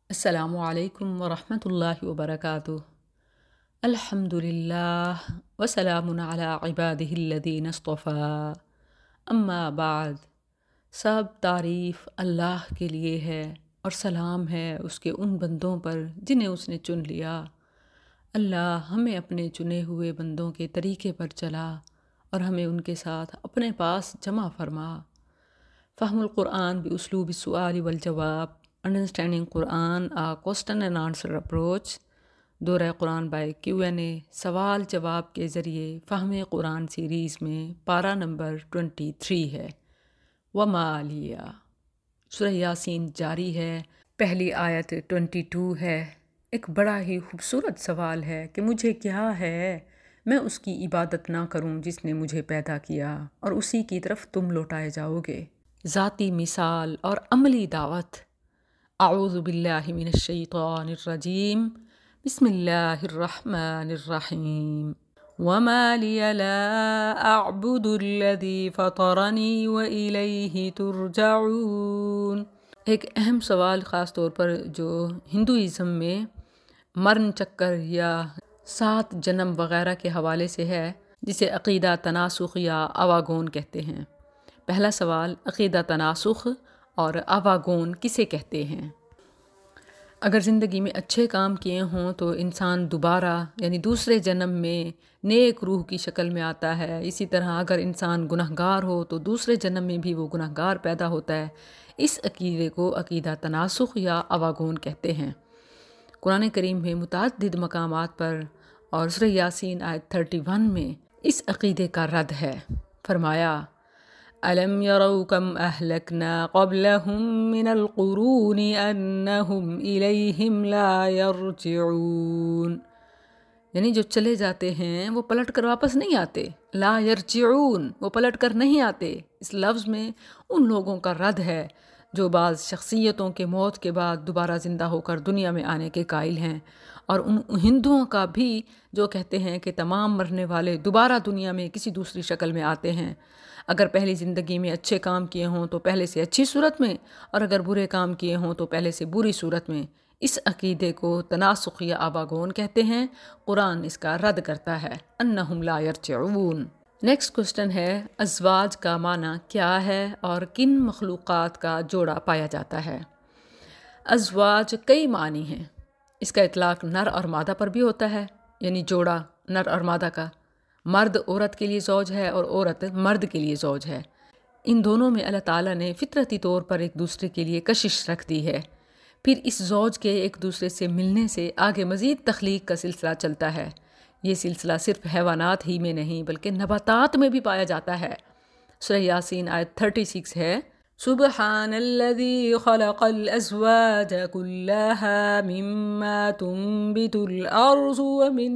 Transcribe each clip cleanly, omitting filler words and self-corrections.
السلام علیکم ورحمۃ اللہ وبرکاتہ۔ الحمد للہ وسلام علی عبادہ الذین اصطفیٰ، اما بعد۔ سب تعریف اللہ کے لیے ہے اور سلام ہے اس کے ان بندوں پر جنہیں اس نے چن لیا۔ اللہ ہمیں اپنے چنے ہوئے بندوں کے طریقے پر چلا اور ہمیں ان کے ساتھ اپنے پاس جمع فرما۔ فہم القرآن باسلوب السؤال والجواب، Understanding Quran a question and answer approach، دورہ قرآن بائی Q&A، سوال جواب کے ذریعے فہم قرآن سیریز میں پارہ نمبر 23 ہے۔ وما لیا، سورہ یاسین جاری ہے، پہلی آیت 22 ہے۔ ایک بڑا ہی خوبصورت سوال ہے کہ مجھے کیا ہے، میں اس کی عبادت نہ کروں جس نے مجھے پیدا کیا اور اسی کی طرف تم لوٹائے جاؤ گے۔ ذاتی مثال اور عملی دعوت۔ اعوذ باللہ من الشیطان الرجیم، بسم اللہ الرحمن الرحیم۔ وما لی لا اعبد الذی فطرنی والیہ ترجعون۔ ایک اہم سوال خاص طور پر جو ہندوازم میں مرن چکر یا 7 جنم وغیرہ کے حوالے سے ہے، جسے عقیدہ تناسخ یا آواگون کہتے ہیں۔ پہلا سوال، عقیدہ تناسخ اور آواگون کسے کہتے ہیں؟ اگر زندگی میں اچھے کام کیے ہوں تو انسان دوبارہ یعنی دوسرے جنم میں نیک روح کی شکل میں آتا ہے۔ اسی طرح اگر انسان گنہگار ہو تو دوسرے جنم میں بھی وہ گنہگار پیدا ہوتا ہے۔ اس عقیدے کو عقیدہ تناسخ یا آواگون کہتے ہیں۔ قرآن کریم میں متعدد مقامات پر اور سورہ یاسین آیت 31 میں اس عقیدے کا رد ہے۔ فرمایا أَلَمْ يَرَوْا كَمْ أَهْلَكْنَا قَبْلَهُمْ مِنَ الْقُرُونِ أَنَّهُمْ إِلَيْهِمْ لَا يَرْجِعُونَ، یعنی جو چلے جاتے ہیں وہ پلٹ کر واپس نہیں آتے۔ لا يرجعون، وہ پلٹ کر نہیں آتے۔ اس لفظ میں ان لوگوں کا رد ہے جو بعض شخصیتوں کے موت کے بعد دوبارہ زندہ ہو کر دنیا میں آنے کے قائل ہیں، اور ان ہندوؤں کا بھی جو کہتے ہیں کہ تمام مرنے والے دوبارہ دنیا میں کسی دوسری شکل میں آتے ہیں۔ اگر پہلی زندگی میں اچھے کام کیے ہوں تو پہلے سے اچھی صورت میں، اور اگر برے کام کیے ہوں تو پہلے سے بری صورت میں۔ اس عقیدے کو تناسخ یا آواگون کہتے ہیں۔ قرآن اس کا رد کرتا ہے، انہم لا یرجعون۔ نیکسٹ کوسچن ہے، ازواج کا معنی کیا ہے اور کن مخلوقات کا جوڑا پایا جاتا ہے؟ ازواج کئی معنی ہیں۔ اس کا اطلاق نر اور مادہ پر بھی ہوتا ہے، یعنی جوڑا نر اور مادہ کا۔ مرد عورت کے لیے زوج ہے اور عورت مرد کے لیے زوج ہے۔ ان دونوں میں اللہ تعالیٰ نے فطرتی طور پر ایک دوسرے کے لیے کشش رکھ دی ہے۔ پھر اس زوج کے ایک دوسرے سے ملنے سے آگے مزید تخلیق کا سلسلہ چلتا ہے۔ یہ سلسلہ صرف حیوانات ہی میں نہیں بلکہ نباتات میں بھی پایا جاتا ہے۔ سورہ یاسین آیت 36 ہے، سبحان الذی خلق الازواج كلها مما تنبت الارض ومن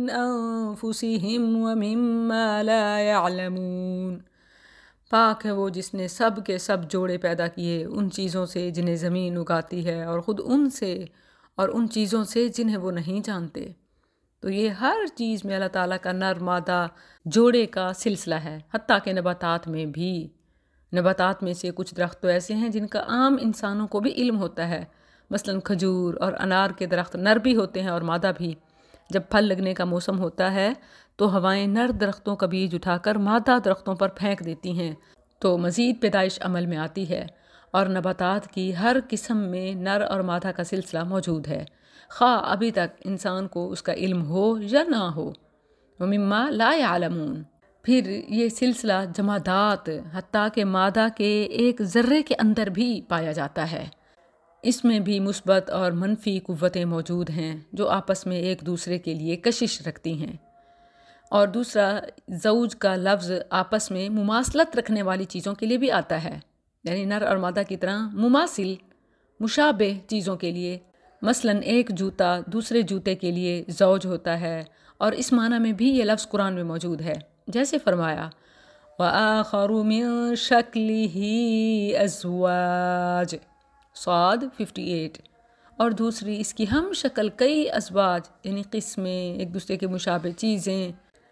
انفسهم ومما لا يعلمون۔ پاک ہے وہ جس نے سب کے سب جوڑے پیدا کیے ان چیزوں سے جنہیں زمین اگاتی ہے، اور خود ان سے اور ان چیزوں سے جنہیں وہ نہیں جانتے۔ تو یہ ہر چیز میں اللہ تعالیٰ کا نر مادہ جوڑے کا سلسلہ ہے، حتیٰ کہ نباتات میں بھی۔ نباتات میں سے کچھ درخت تو ایسے ہیں جن کا عام انسانوں کو بھی علم ہوتا ہے، مثلاً کھجور اور انار کے درخت نر بھی ہوتے ہیں اور مادہ بھی۔ جب پھل لگنے کا موسم ہوتا ہے تو ہوائیں نر درختوں کا بیج اٹھا کر مادہ درختوں پر پھینک دیتی ہیں، تو مزید پیدائش عمل میں آتی ہے، اور نباتات کی ہر قسم میں نر اور مادہ کا سلسلہ موجود ہے، خواہ ابھی تک انسان کو اس کا علم ہو یا نہ ہو۔ وَمِمَّا لَا يَعْلَمُونَ۔ پھر یہ سلسلہ جمادات حتیٰ کہ مادہ کے ایک ذرے کے اندر بھی پایا جاتا ہے۔ اس میں بھی مثبت اور منفی قوتیں موجود ہیں جو آپس میں ایک دوسرے کے لیے کشش رکھتی ہیں۔ اور دوسرا، زوج کا لفظ آپس میں مماثلت رکھنے والی چیزوں کے لیے بھی آتا ہے، یعنی نر اور مادہ کی طرح مماثل، مشابہ چیزوں کے لیے۔ مثلاً ایک جوتا دوسرے جوتے کے لیے زوج ہوتا ہے، اور اس معنی میں بھی یہ لفظ قرآن میں موجود ہے، جیسے فرمایا وَآخَرُ مِن شَكْلِهِ أَزْوَاجٌ، صاد 58۔ اور دوسری اس کی ہم شکل کئی ازواج یعنی قسمیں، ایک دوسرے کے مشابہ چیزیں۔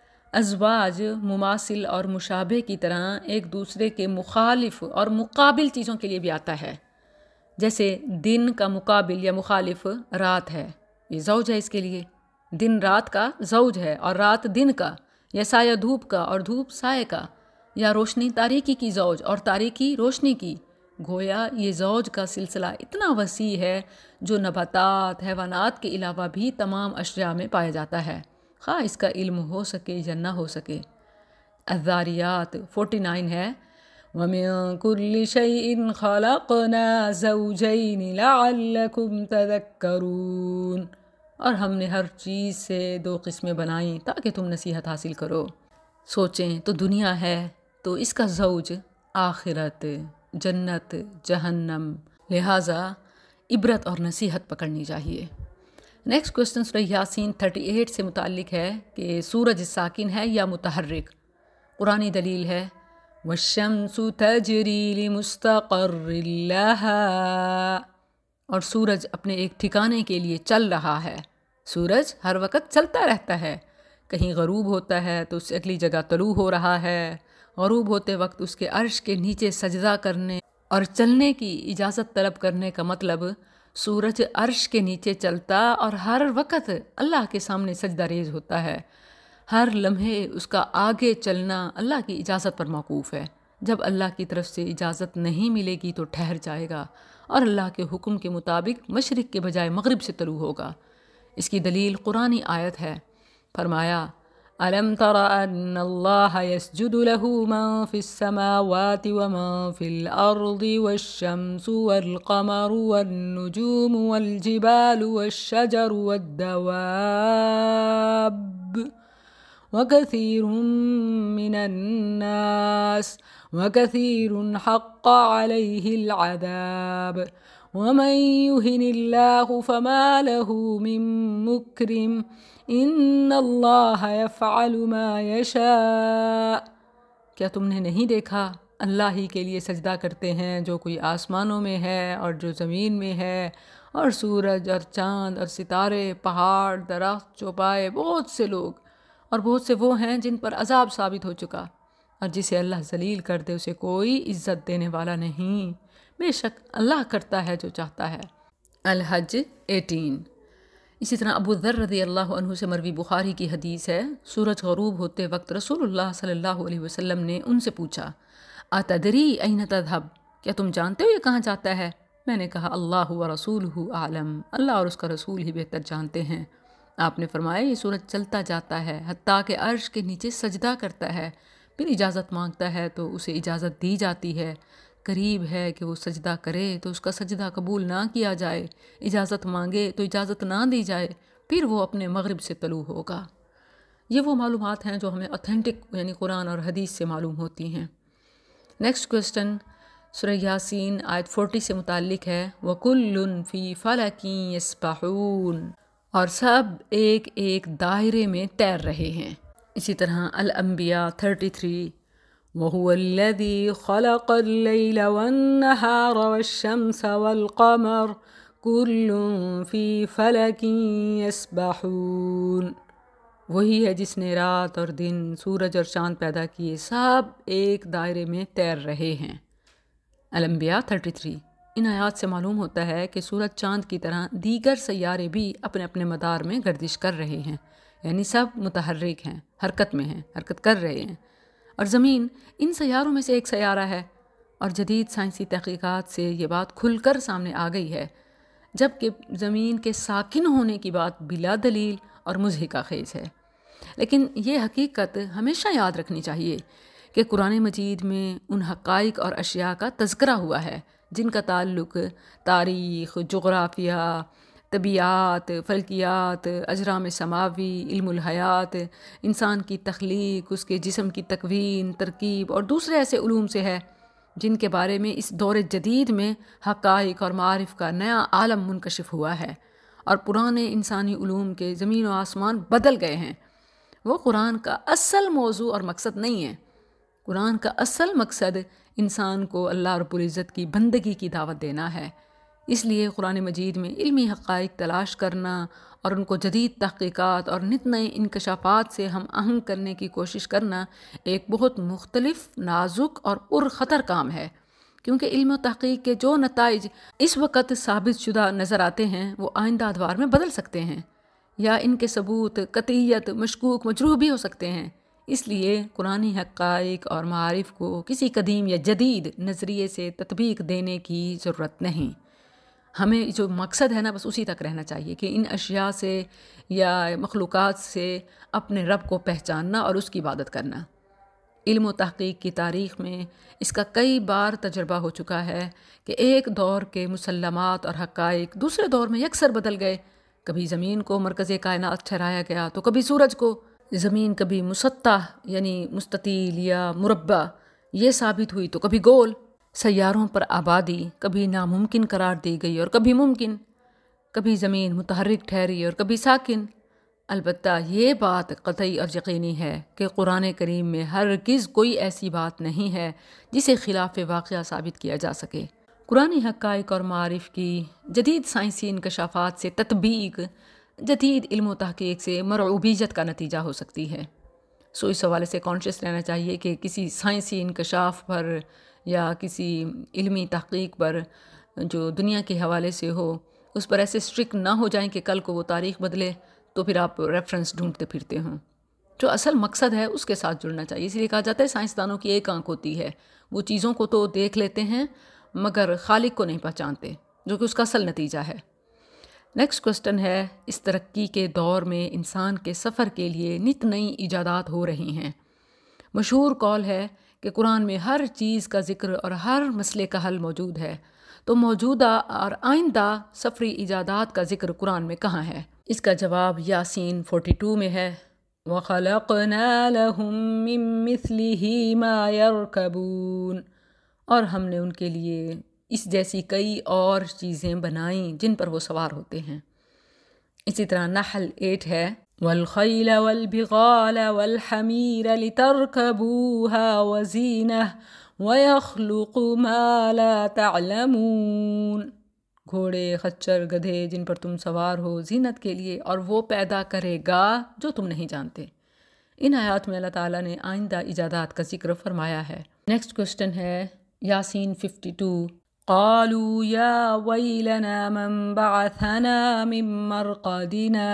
ازواج مماثل اور مشابہ کی طرح ایک دوسرے کے مخالف اور مقابل چیزوں کے لیے بھی آتا ہے۔ جیسے دن کا مقابل یا مخالف رات ہے، یہ زوج ہے اس کے لیے، دن رات کا زوج ہے اور رات دن کا، یا سایہ دھوپ کا اور دھوپ سائے کا، یا روشنی تاریکی کی زوج اور تاریکی روشنی کی۔ گویا یہ زوج کا سلسلہ اتنا وسیع ہے جو نباتات، حیوانات کے علاوہ بھی تمام اشیاء میں پایا جاتا ہے، خواہ اس کا علم ہو سکے یا نہ ہو سکے۔ الذاریات 49 ہے، وَمِن كُلِّ شَيْءٍ خَلَقْنَا زَوْجَيْنِ لَعَلَّكُمْ تَذَكَّرُونَ، اور ہم نے ہر چیز سے 2 قسمیں بنائیں تاکہ تم نصیحت حاصل کرو۔ سوچیں تو دنیا ہے تو اس کا زوج آخرت، جنت، جہنم، لہٰذا عبرت اور نصیحت پکڑنی چاہیے۔ نیکسٹ کوسچن سورہ یاسین 38 سے متعلق ہے کہ سورج ساکن ہے یا متحرک۔ قرآنی دلیل ہے وَالشَّمْسُ تَجْرِي لِمُسْتَقَرٍّ لَهَا، اور سورج اپنے ایک ٹھکانے کے لیے چل رہا ہے۔ سورج ہر وقت چلتا رہتا ہے، کہیں غروب ہوتا ہے تو اس سے اگلی جگہ طلوع ہو رہا ہے۔ غروب ہوتے وقت اس کے عرش کے نیچے سجدہ کرنے اور چلنے کی اجازت طلب کرنے کا مطلب سورج عرش کے نیچے چلتا اور ہر وقت اللہ کے سامنے سجدہ ریز ہوتا ہے۔ ہر لمحے اس کا آگے چلنا اللہ کی اجازت پر موقوف ہے۔ جب اللہ کی طرف سے اجازت نہیں ملے گی تو ٹھہر جائے گا اور اللہ کے حکم کے مطابق مشرق کے بجائے مغرب سے طلوع ہوگا۔ اس کی دلیل قرآنی آیت ہے، فرمایا أَلَمْ تَرَ أَنَّ اللَّهَ يَسْجُدُ لَهُ مَن فِي السَّمَاوَاتِ وَمَن فِي الْأَرْضِ وَالشَّمْسُ وَالْقَمَرُ وَالنُّجُومُ وَالْجِبَالُ وَالشَّجَرُ وَالدَّوَابُّ وَكَثِيرٌ مِّنَ النَّاسِ وَكَثِيرٌ حَقَّ عَلَيْهِ الْعَذَابُ وَمَن يُهِنِ اللَّهُ فَمَا لَهُ مِن مُّكْرِمٍ إِنَّ اللَّهَ يَفْعَلُ مَا يَشَاءُ۔ کیا تم نے نہیں دیکھا اللہ ہی کے لیے سجدہ کرتے ہیں جو کوئی آسمانوں میں ہے اور جو زمین میں ہے، اور سورج اور چاند اور ستارے، پہاڑ، درخت، چوپائے، بہت سے لوگ اور بہت سے وہ ہیں جن پر عذاب ثابت ہو چکا، اور جسے اللہ ذلیل کر دے اسے کوئی عزت دینے والا نہیں۔ بے شک اللہ کرتا ہے جو چاہتا ہے۔ الحج 18۔ اسی طرح ابو ذر رضی اللہ عنہ سے مروی بخاری کی حدیث ہے، سورج غروب ہوتے وقت رسول اللہ صلی اللہ علیہ وسلم نے ان سے پوچھا اتدری این تذهب، کیا تم جانتے ہو یہ کہاں جاتا ہے؟ میں نے کہا اللہ و رسولہ اعلم، اللہ اور اس کا رسول ہی بہتر جانتے ہیں۔ آپ نے فرمایا یہ سورج چلتا جاتا ہے حتیٰ کہ عرش کے نیچے سجدہ کرتا ہے، پھر اجازت مانگتا ہے تو اسے اجازت دی جاتی ہے، قریب ہے کہ وہ سجدہ کرے تو اس کا سجدہ قبول نہ کیا جائے، اجازت مانگے تو اجازت نہ دی جائے، پھر وہ اپنے مغرب سے طلوع ہوگا۔ یہ وہ معلومات ہیں جو ہمیں اوتھینٹک یعنی قرآن اور حدیث سے معلوم ہوتی ہیں۔ نیکسٹ کوسچن سورہ یاسین آیت 40 سے متعلق ہے، وَكُلٌّ فِي فَلَكٍ يَسْبَحُونَ، اور سب ایک ایک دائرے میں تیر رہے ہیں۔ اسی طرح الانبیاء 33، وَهُوَ الَّذِي خَلَقَ اللَّيْلَ وَالنَّهَارَ وَالشَّمْسَ وَالْقَمَرَ كُلٌّ فِي فَلَكٍ يَسْبَحُونَ، وہی ہے جس نے رات اور دن، سورج اور چاند پیدا کیے، سب ایک دائرے میں تیر رہے ہیں۔ الانبیاء 33۔ ان آیات سے معلوم ہوتا ہے کہ سورج چاند کی طرح دیگر سیارے بھی اپنے اپنے مدار میں گردش کر رہے ہیں، یعنی سب متحرک ہیں، حرکت میں ہیں، حرکت کر رہے ہیں، اور زمین ان سیاروں میں سے ایک سیارہ ہے، اور جدید سائنسی تحقیقات سے یہ بات کھل کر سامنے آ گئی ہے، جبکہ زمین کے ساکن ہونے کی بات بلا دلیل اور مضحکہ خیز ہے۔ لیکن یہ حقیقت ہمیشہ یاد رکھنی چاہیے کہ قرآن مجید میں ان حقائق اور اشیاء کا تذکرہ ہوا ہے جن کا تعلق تاریخ، جغرافیہ، طبیعات، فلکیات، اجرام سماوی، علم الحیات، انسان کی تخلیق، اس کے جسم کی تکوین، ترکیب اور دوسرے ایسے علوم سے ہے جن کے بارے میں اس دور جدید میں حقائق اور معارف کا نیا عالم منکشف ہوا ہے، اور پرانے انسانی علوم کے زمین و آسمان بدل گئے ہیں۔ وہ قرآن کا اصل موضوع اور مقصد نہیں ہے۔ قرآن کا اصل مقصد انسان کو اللہ رب العزت کی بندگی کی دعوت دینا ہے۔ اس لیے قرآن مجید میں علمی حقائق تلاش کرنا اور ان کو جدید تحقیقات اور نت نئے انکشافات سے ہم آہنگ کرنے کی کوشش کرنا ایک بہت مختلف، نازک اور پرخطر کام ہے، کیونکہ علم و تحقیق کے جو نتائج اس وقت ثابت شدہ نظر آتے ہیں وہ آئندہ ادوار میں بدل سکتے ہیں، یا ان کے ثبوت قطعیت مشکوک مجروح بھی ہو سکتے ہیں۔ اس لیے قرآنی حقائق اور معارف کو کسی قدیم یا جدید نظریے سے تطبیق دینے کی ضرورت نہیں۔ ہمیں جو مقصد ہے نا بس اسی تک رہنا چاہیے کہ ان اشیاء سے یا مخلوقات سے اپنے رب کو پہچاننا اور اس کی عبادت کرنا۔ علم و تحقیق کی تاریخ میں اس کا کئی بار تجربہ ہو چکا ہے کہ ایک دور کے مسلمات اور حقائق دوسرے دور میں یکسر بدل گئے۔ کبھی زمین کو مرکز کائنات ٹھہرایا گیا تو کبھی سورج کو۔ زمین کبھی مسطح یعنی مستطیل یا مربع یہ ثابت ہوئی تو کبھی گول۔ سیاروں پر آبادی کبھی ناممکن قرار دی گئی اور کبھی ممکن۔ کبھی زمین متحرک ٹھہری اور کبھی ساکن۔ البتہ یہ بات قطعی اور یقینی ہے کہ قرآن کریم میں ہرگز کوئی ایسی بات نہیں ہے جسے خلاف واقعہ ثابت کیا جا سکے۔ قرآنی حقائق اور معارف کی جدید سائنسی انکشافات سے تطبیق جدید علم و تحقیق سے مرعوبیت کا نتیجہ ہو سکتی ہے۔ اس حوالے سے کانشیس رہنا چاہیے کہ کسی سائنسی انکشاف پر یا کسی علمی تحقیق پر جو دنیا کے حوالے سے ہو اس پر ایسے اسٹرک نہ ہو جائیں کہ کل کو وہ تاریخ بدلے تو پھر آپ ریفرنس ڈھونڈتے پھرتے ہوں۔ جو اصل مقصد ہے اس کے ساتھ جڑنا چاہیے۔ اس لیے کہا جاتا ہے سائنسدانوں کی ایک آنکھ ہوتی ہے، وہ چیزوں کو تو دیکھ لیتے ہیں مگر خالق کو نہیں پہچانتے، جو کہ اس کا اصل نتیجہ ہے۔ نیکسٹ کوسٹن ہے، اس ترقی کے دور میں انسان کے سفر کے لیے نت نئی ایجادات ہو رہی ہیں۔ مشہور قول ہے کہ قرآن میں ہر چیز کا ذکر اور ہر مسئلے کا حل موجود ہے، تو موجودہ اور آئندہ سفری ایجادات کا ذکر قرآن میں کہاں ہے؟ اس کا جواب یاسین 42 میں ہے، وَخَلَقْنَا لَهُم مِّن مِّثْلِهِ مَا يَرْكَبُونَ، اور ہم نے ان کے لیے اس جیسی کئی اور چیزیں بنائیں جن پر وہ سوار ہوتے ہیں۔ اسی طرح نحل 8 ہے، وَالْخَيْلَ وَالْبِغَالَ وَالْحَمِيرَ لِتَرْكَبُوهَا وَزِينَةً وَيَخْلُقُ مَا لَا تَعْلَمُونَ، گھوڑے خچر گدھے جن پر تم سوار ہو زینت کے لیے، اور وہ پیدا کرے گا جو تم نہیں جانتے۔ ان آیات میں اللہ تعالیٰ نے آئندہ ایجادات کا ذکر فرمایا ہے۔ نیکسٹ کوسٹن ہے یاسین 52، قالوا یا ویلنا من بعثنا من مرقدنا،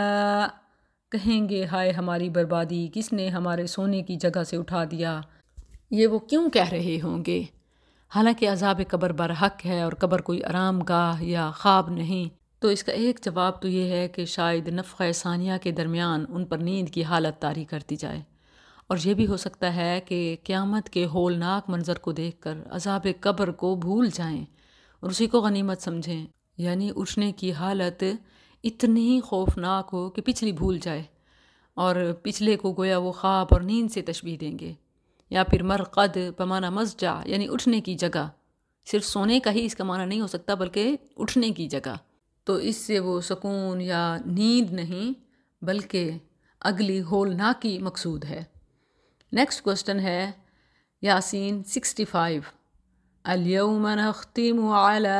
کہیں گے ہائے ہماری بربادی، کس نے ہمارے سونے کی جگہ سے اٹھا دیا۔ یہ وہ کیوں کہہ رہے ہوں گے؟ حالانکہ عذاب قبر برحق ہے اور قبر کوئی آرام گاہ یا خواب نہیں، تو اس کا ایک جواب تو یہ ہے کہ شاید نفخہ ثانیہ کے درمیان ان پر نیند کی حالت طاری کر دی جائے، اور یہ بھی ہو سکتا ہے کہ قیامت کے ہولناک منظر کو دیکھ کر عذاب قبر کو بھول جائیں اور اسی کو غنیمت سمجھیں، یعنی اٹھنے کی حالت اتنی خوفناک ہو کہ پچھلی بھول جائے اور پچھلے کو گویا وہ خواب اور نیند سے تشبیہ دیں گے۔ یا پھر مرقد بمعنی مضجع یعنی اٹھنے کی جگہ، صرف سونے کا ہی اس کا معنی نہیں ہو سکتا بلکہ اٹھنے کی جگہ، تو اس سے وہ سکون یا نیند نہیں بلکہ اگلی ہولناکی مقصود ہے۔ نیکسٹ کوسٹن ہے یاسین 65، الیوم نختم علی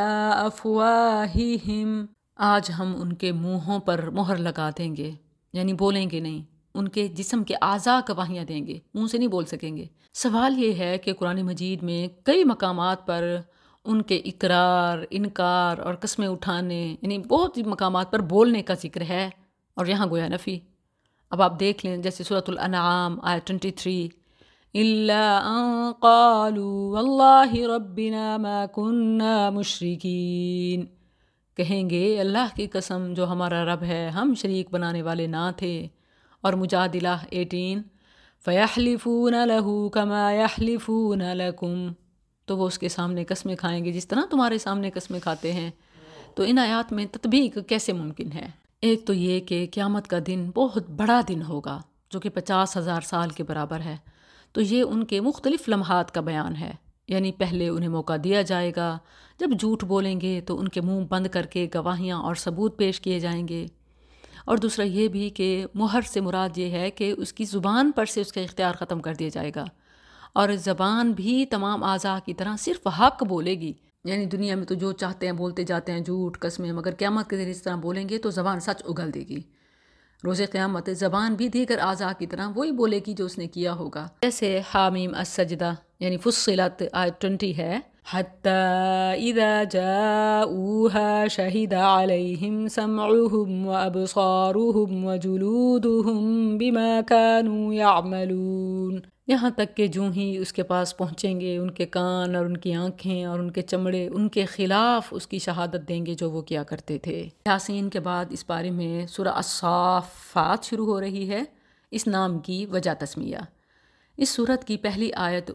افواہہم، آج ہم ان کے منہوں پر مہر لگا دیں گے، یعنی بولیں گے نہیں، ان کے جسم کے اعضاء گواہیاں دیں گے، منہ سے نہیں بول سکیں گے۔ سوال یہ ہے کہ قرآن مجید میں کئی مقامات پر ان کے اقرار، انکار اور قسمیں اٹھانے، یعنی بہت ہی مقامات پر بولنے کا ذکر ہے، اور یہاں گویا نفی۔ اب آپ دیکھ لیں جیسے سورۃ الانعام آیت 23، إِلَّا أَن قَالُوا وَاللَّهِ رَبِّنَا مَا كُنَّا مُشْرِكِينَ، کہیں گے اللہ کی قسم جو ہمارا رب ہے ہم شریک بنانے والے نہ تھے۔ اور مجادلہ 18، فَيَحْلِفُونَ لَهُ كَمَا يَحْلِفُونَ لَكُمْ، تو وہ اس کے سامنے قسمیں کھائیں گے جس طرح تمہارے سامنے قسمیں کھاتے ہیں۔ تو ان آیات میں تطبیق کیسے ممکن ہے؟ ایک تو یہ کہ قیامت کا دن بہت بڑا دن ہوگا جو کہ 50,000 سال کے برابر ہے، تو یہ ان کے مختلف لمحات کا بیان ہے، یعنی پہلے انہیں موقع دیا جائے گا، جب جھوٹ بولیں گے تو ان کے منہ بند کر کے گواہیاں اور ثبوت پیش کیے جائیں گے، اور دوسرا یہ بھی کہ مہر سے مراد یہ ہے کہ اس کی زبان پر سے اس کا اختیار ختم کر دیا جائے گا، اور زبان بھی تمام اعضاء کی طرح صرف حق بولے گی، یعنی دنیا میں تو جو چاہتے ہیں بولتے جاتے ہیں، جھوٹ قسمیں، مگر قیامت کے دن اس طرح بولیں گے تو زبان سچ اگل دے گی۔ روز قیامت زبان بھی دیگر اعضاء کی طرح وہی بولے گی جو اس نے کیا ہوگا۔ جیسے حامیم السجدہ یعنی فصلت آیت 20 ہے، حتى إذا جاءوها شهد عليهم سمعهم وأبصارهم وجلودهم بما كانوا يعملون، یہاں تک کہ جو ہی اس کے پاس پہنچیں گے ان کے کان اور ان کی آنکھیں اور ان کے چمڑے ان کے خلاف اس کی شہادت دیں گے جو وہ کیا کرتے تھے۔ یاسین کے بعد اس بارے میں سورہ الصافات شروع ہو رہی ہے۔ اس نام کی وجہ تسمیہ، اس سورت کی پہلی آیت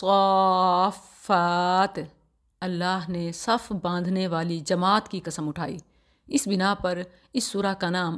والصافات، اللہ نے صف باندھنے والی جماعت کی قسم اٹھائی، اس بنا پر اس سورہ کا نام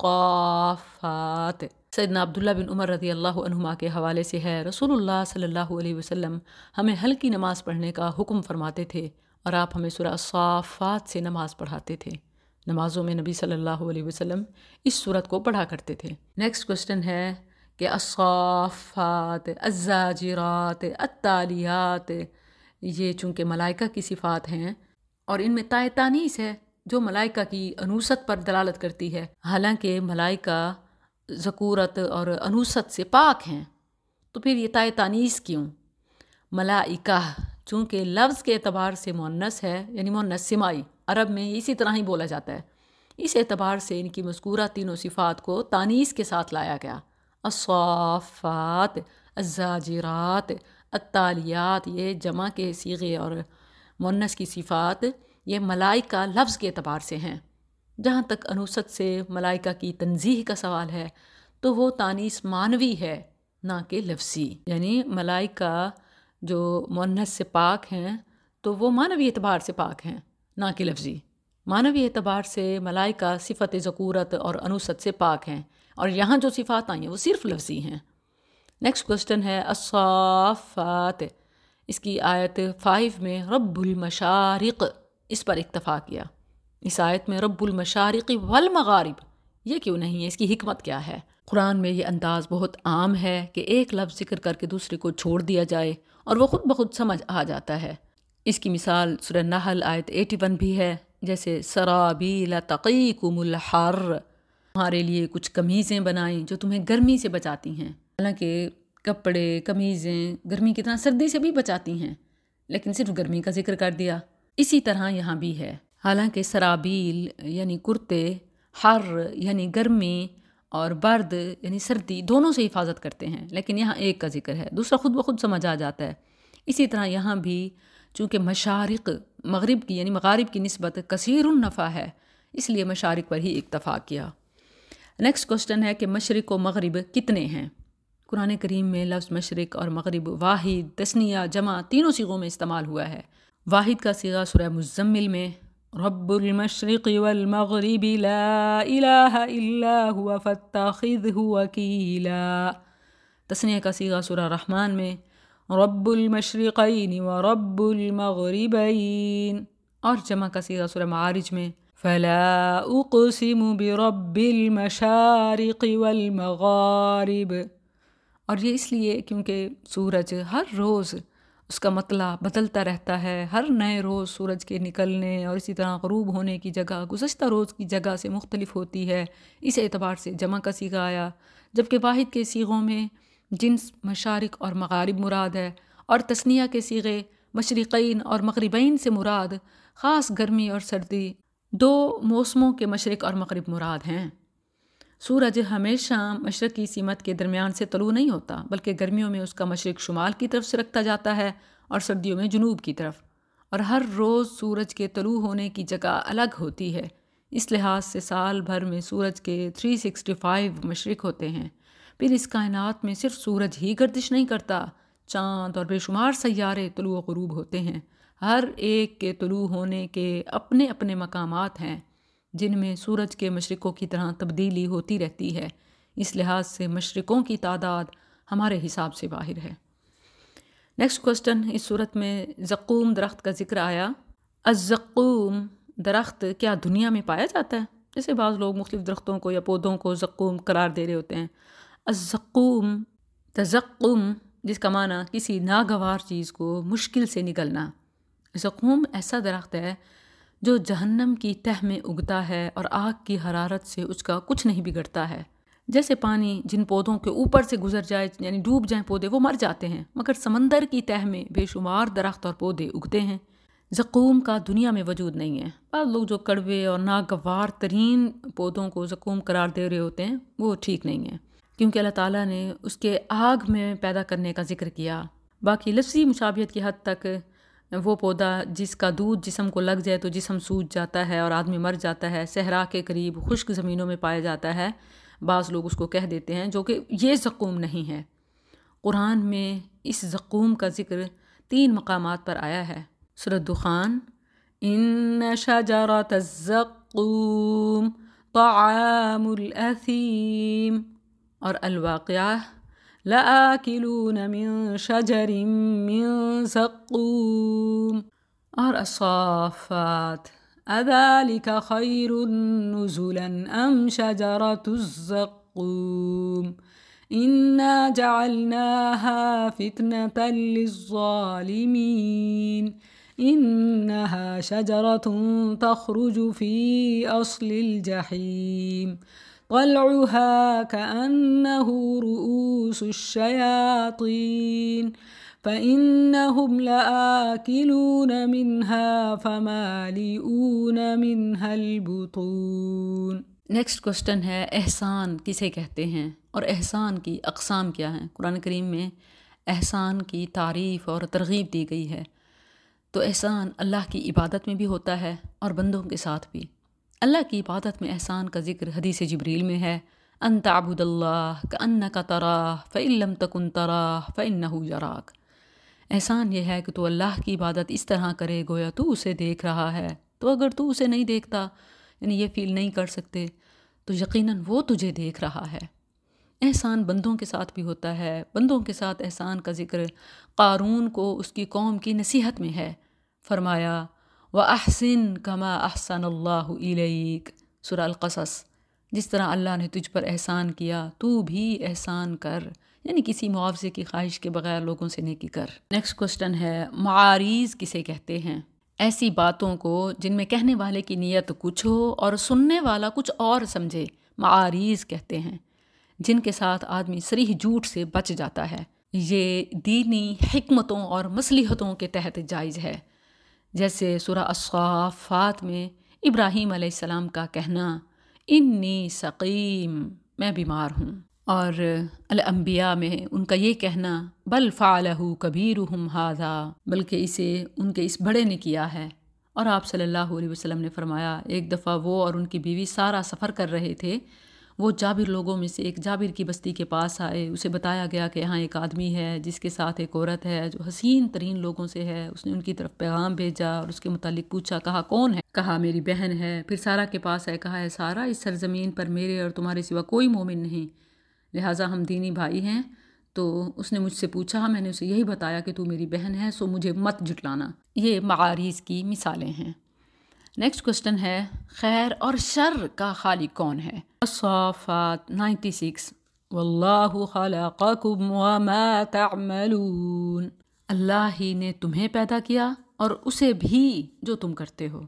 الصافات۔ سیدنا عبداللہ بن عمر رضی اللہ عنہما کے حوالے سے ہے، رسول اللہ صلی اللہ علیہ وسلم ہمیں ہلکی نماز پڑھنے کا حکم فرماتے تھے اور آپ ہمیں سورہ الصافات سے نماز پڑھاتے تھے۔ نمازوں میں نبی صلی اللہ علیہ وسلم اس سورت کو پڑھا کرتے تھے۔ نیکسٹ کوسچن ہے کہ الصافات، الزاجرات، التالیات، یہ چونکہ ملائکہ کی صفات ہیں اور ان میں تائے تانیث ہے جو ملائکہ کی انوثت پر دلالت کرتی ہے، حالانکہ ملائکہ ذکورت اور انوثت سے پاک ہیں، تو پھر یہ تائے تانیث کیوں؟ ملائکہ چونکہ لفظ کے اعتبار سے مؤنث ہے، یعنی مؤنث سمائی، عرب میں اسی طرح ہی بولا جاتا ہے، اس اعتبار سے ان کی مذکورہ تینوں صفات کو تانیث کے ساتھ لایا گیا۔ الصافات، الزاجرات، التالیات، یہ جمع کے صیغے اور مؤنث کی صفات یہ ملائکہ لفظ کے اعتبار سے ہیں۔ جہاں تک انوثت سے ملائکہ کی تنزیہ کا سوال ہے تو وہ تانیث معنوی ہے نہ کہ لفظی، یعنی ملائکہ جو مؤنث سے پاک ہیں تو وہ معنوی اعتبار سے پاک ہیں نہ کہ لفظی۔ معنوی اعتبار سے ملائکہ صفت ذکورت اور انوثت سے پاک ہیں، اور یہاں جو صفات آئی ہیں وہ صرف لفظی ہیں۔ نیکسٹ کوسچن ہے الصافات، اس کی آیت 5 میں رب المشارق، اس پر اکتفا کیا۔ اس آیت میں رب المشارق والمغارب یہ کیوں نہیں ہے، اس کی حکمت کیا ہے؟ قرآن میں یہ انداز بہت عام ہے کہ ایک لفظ ذکر کر کے دوسرے کو چھوڑ دیا جائے اور وہ خود بخود سمجھ آ جاتا ہے۔ اس کی مثال سورہ نحل آیت 81 بھی ہے، جیسے سرابیل تقیکم الحر، تمہارے لیے کچھ قمیضیں بنائیں جو تمہیں گرمی سے بچاتی ہیں۔ حالانکہ کپڑے، قمیضیں گرمی کی طرح سردی سے بھی بچاتی ہیں، لیکن صرف گرمی کا ذکر کر دیا۔ اسی طرح یہاں بھی ہے، حالانکہ سرابیل یعنی کرتے، حر یعنی گرمی اور برد یعنی سردی دونوں سے حفاظت کرتے ہیں، لیکن یہاں ایک کا ذکر ہے، دوسرا خود بخود سمجھ آ جاتا ہے۔ اسی طرح یہاں بھی چونکہ مشارق مغرب کی یعنی مغارب کی نسبت کثیر النفع ہے، اس لیے مشارق پر ہی اکتفا کیا۔ نیکسٹ کوسچن ہے کہ مشرق و مغرب کتنے ہیں؟ قرآن کریم میں لفظ مشرق اور مغرب واحد، تثنیہ، جمع تینوں صیغوں میں استعمال ہوا ہے۔ واحد کا صیغہ سورہ مزمل میں رب المشرق والمغرب لا الہ الا هو فاتخذہ وکیلا، تثنیہ کا صیغہ سورہ رحمان میں رب المشرقین ورب المغربین، اور جمع کا صیغہ سورہ معارج میں فلا اقسم برب المشارق والمغارب، اور یہ اس لیے کیونکہ سورج ہر روز اس کا مطلع بدلتا رہتا ہے، ہر نئے روز سورج کے نکلنے اور اسی طرح غروب ہونے کی جگہ گزشتہ روز کی جگہ سے مختلف ہوتی ہے، اس اعتبار سے جمع کا صیغہ آیا، جبکہ واحد کے صیغوں میں جنس مشارق اور مغارب مراد ہے، اور تثنیہ کے صیغے مشرقین اور مغربین سے مراد خاص گرمی اور سردی، دو موسموں کے مشرق اور مغرب مراد ہیں۔ سورج ہمیشہ مشرقی سمت کے درمیان سے طلوع نہیں ہوتا، بلکہ گرمیوں میں اس کا مشرق شمال کی طرف سے رکھتا جاتا ہے اور سردیوں میں جنوب کی طرف، اور ہر روز سورج کے طلوع ہونے کی جگہ الگ ہوتی ہے۔ اس لحاظ سے سال بھر میں سورج کے 365 مشرق ہوتے ہیں۔ پھر اس کائنات میں صرف سورج ہی گردش نہیں کرتا، چاند اور بے شمار سیارے طلوع و غروب ہوتے ہیں، ہر ایک کے طلوع ہونے کے اپنے اپنے مقامات ہیں جن میں سورج کے مشرقوں کی طرح تبدیلی ہوتی رہتی ہے۔ اس لحاظ سے مشرقوں کی تعداد ہمارے حساب سے باہر ہے۔ نیکسٹ کوسچن، اس صورت میں زقوم درخت کا ذکر آیا۔ الزقوم درخت کیا دنیا میں پایا جاتا ہے؟ جیسے بعض لوگ مختلف درختوں کو یا پودوں کو زقوم قرار دے رہے ہوتے ہیں۔ الزقوم، تزقم، جس کا معنی کسی ناگوار چیز کو مشکل سے نگلنا۔ زقوم ایسا درخت ہے جو جہنم کی تہ میں اگتا ہے اور آگ کی حرارت سے اس کا کچھ نہیں بگڑتا ہے، جیسے پانی جن پودوں کے اوپر سے گزر جائے یعنی ڈوب جائیں پودے وہ مر جاتے ہیں، مگر سمندر کی تہہ میں بے شمار درخت اور پودے اگتے ہیں۔ زقوم کا دنیا میں وجود نہیں ہے۔ بعض لوگ جو کڑوے اور ناگوار ترین پودوں کو زقوم قرار دے رہے ہوتے ہیں وہ ٹھیک نہیں ہے، کیونکہ اللہ تعالیٰ نے اس کے آگ میں پیدا کرنے کا ذکر کیا۔ باقی لفظی مشابہت کی حد تک وہ پودا جس کا دودھ جسم کو لگ جائے تو جسم سوج جاتا ہے اور آدمی مر جاتا ہے، صحرا کے قریب خشک زمینوں میں پایا جاتا ہے، بعض لوگ اس کو کہہ دیتے ہیں، جو کہ یہ زقوم نہیں ہے۔ قرآن میں اس زقوم کا ذکر 3 مقامات پر آیا ہے۔ سورۃ دخان، ان شجرۃ الزقوم طعام الاثیم، اور الواقعہ لآکلون من شجر من زقوم، اور الصافات اذلک خیر نزلا ام شجرۃ الزقوم انا جعلناها فتنة للظالمین انها شجرة تخرج في اصل الجحیم طلعها كأنه رؤوس الشياطين فإنهم لآكلون منها فمالئون منها البطون۔ نیکسٹ کوشچن ہے، احسان کسے کہتے ہیں اور احسان کی اقسام کیا ہیں؟ قرآن کریم میں احسان کی تعریف اور ترغیب دی گئی ہے۔ تو احسان اللہ کی عبادت میں بھی ہوتا ہے اور بندوں کے ساتھ بھی۔ اللہ کی عبادت میں احسان کا ذکر حدیث جبریل میں ہے، ان تعبد اللہ کأنک تراہ فإن لم تکن تراہ فإنہ یراک۔ احسان یہ ہے کہ تو اللہ کی عبادت اس طرح کرے گویا تو اسے دیکھ رہا ہے، تو اگر تو اسے نہیں دیکھتا یعنی یہ فیل نہیں کر سکتے تو یقیناً وہ تجھے دیکھ رہا ہے۔ احسان بندوں کے ساتھ بھی ہوتا ہے۔ بندوں کے ساتھ احسان کا ذکر قارون کو اس کی قوم کی نصیحت میں ہے، فرمایا وَأَحْسِن كَمَا أَحْسَنَ اللَّهُ إِلَيْكَ، سورہ القصص، جس طرح اللہ نے تجھ پر احسان کیا تو بھی احسان کر، یعنی کسی معاوضے کی خواہش کے بغیر لوگوں سے نیکی کر۔ نیکسٹ کوشچن ہے، معاریض کسے کہتے ہیں؟ ایسی باتوں کو جن میں کہنے والے کی نیت کچھ ہو اور سننے والا کچھ اور سمجھے، معاریض کہتے ہیں، جن کے ساتھ آدمی صریح جھوٹ سے بچ جاتا ہے۔ یہ دینی حکمتوں اور مصلحتوں کے تحت جائز ہے، جیسے سورہ الصافات میں ابراہیم علیہ السلام کا کہنا انی سقیم، میں بیمار ہوں، اور الانبیاء میں ان کا یہ کہنا بل فعلہ کبیرہم ھذا، بلکہ اسے ان کے اس بڑے نے کیا ہے۔ اور آپ صلی اللہ علیہ وسلم نے فرمایا، ایک دفعہ وہ اور ان کی بیوی سارا سفر کر رہے تھے، وہ جابر لوگوں میں سے ایک جابر کی بستی کے پاس آئے، اسے بتایا گیا کہ یہاں ایک آدمی ہے جس کے ساتھ ایک عورت ہے جو حسین ترین لوگوں سے ہے۔ اس نے ان کی طرف پیغام بھیجا اور اس کے متعلق پوچھا، کہا کون ہے؟ کہا میری بہن ہے۔ پھر سارا کے پاس آئے، کہا ہے سارا، اس سرزمین پر میرے اور تمہارے سوا کوئی مومن نہیں، لہٰذا ہم دینی بھائی ہیں۔ تو اس نے مجھ سے پوچھا، میں نے اسے یہی بتایا کہ تو میری بہن ہے، سو مجھے مت جھٹلانا۔ یہ معاریض کی مثالیں ہیں۔ نیکسٹ کوشچن ہے، خیر اور شر کا خالق کون ہے؟ الصافات 96، واللہ خلقکم وما تعملون، اللہ ہی نے تمہیں پیدا کیا اور اسے بھی جو تم کرتے ہو۔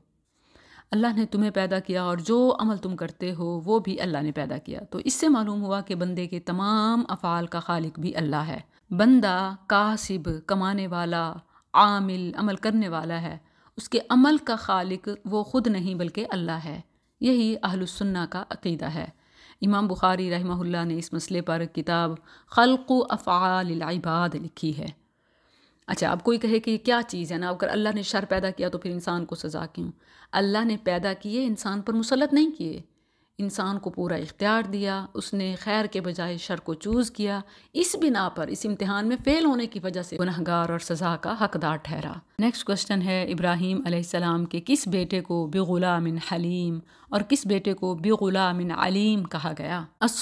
اللہ نے تمہیں پیدا کیا اور جو عمل تم کرتے ہو وہ بھی اللہ نے پیدا کیا۔ تو اس سے معلوم ہوا کہ بندے کے تمام افعال کا خالق بھی اللہ ہے۔ بندہ کاسب، کمانے والا، عامل، عمل کرنے والا ہے، اس کے عمل کا خالق وہ خود نہیں بلکہ اللہ ہے۔ یہی اہل السنہ کا عقیدہ ہے۔ امام بخاری رحمہ اللہ نے اس مسئلے پر کتاب خلق افعال العباد لکھی ہے۔ اچھا، اب کوئی کہے کہ یہ کیا چیز ہے نا، اگر اللہ نے شر پیدا کیا تو پھر انسان کو سزا کیوں؟ اللہ نے پیدا کیے، انسان پر مسلط نہیں کیے، انسان کو پورا اختیار دیا، اس نے خیر کے بجائے شر کو چوز کیا، اس بنا پر اس امتحان میں فیل ہونے کی وجہ سے گنہگار اور سزا کا حقدار ٹھہرا۔ نیکسٹ کوشچن ہے، ابراہیم علیہ السلام کے کس بیٹے کو بغلام حلیم اور کس بیٹے کو بغلام علیم کہا گیا؟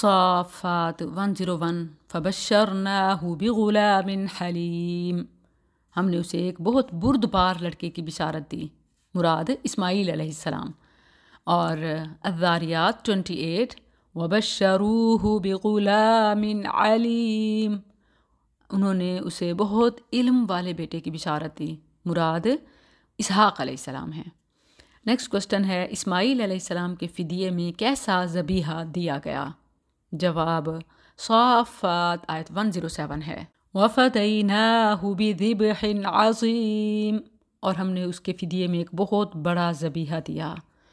الصافات 101، فبشرناہ بغلام حلیم، ہم نے اسے ایک بہت بردبار لڑکے کی بشارت دی، مراد اسماعیل علیہ السلام۔ اور الذاریات 28، وبشروہ بغلام علیم، انہوں نے اسے بہت علم والے بیٹے کی بشارت دی، مراد اسحاق علیہ السلام ہیں۔ نیکسٹ کوشچن ہے، اسماعیل علیہ السلام کے فدیے میں کیسا ذبیحہ دیا گیا؟ جواب صافات آیت 107 ہے، وَفَدَيْنَاهُ بِذِبْحٍ عَظِيمٍ، اور ہم نے اس کے فدیے میں ایک بہت بڑا ذبیحہ دیا۔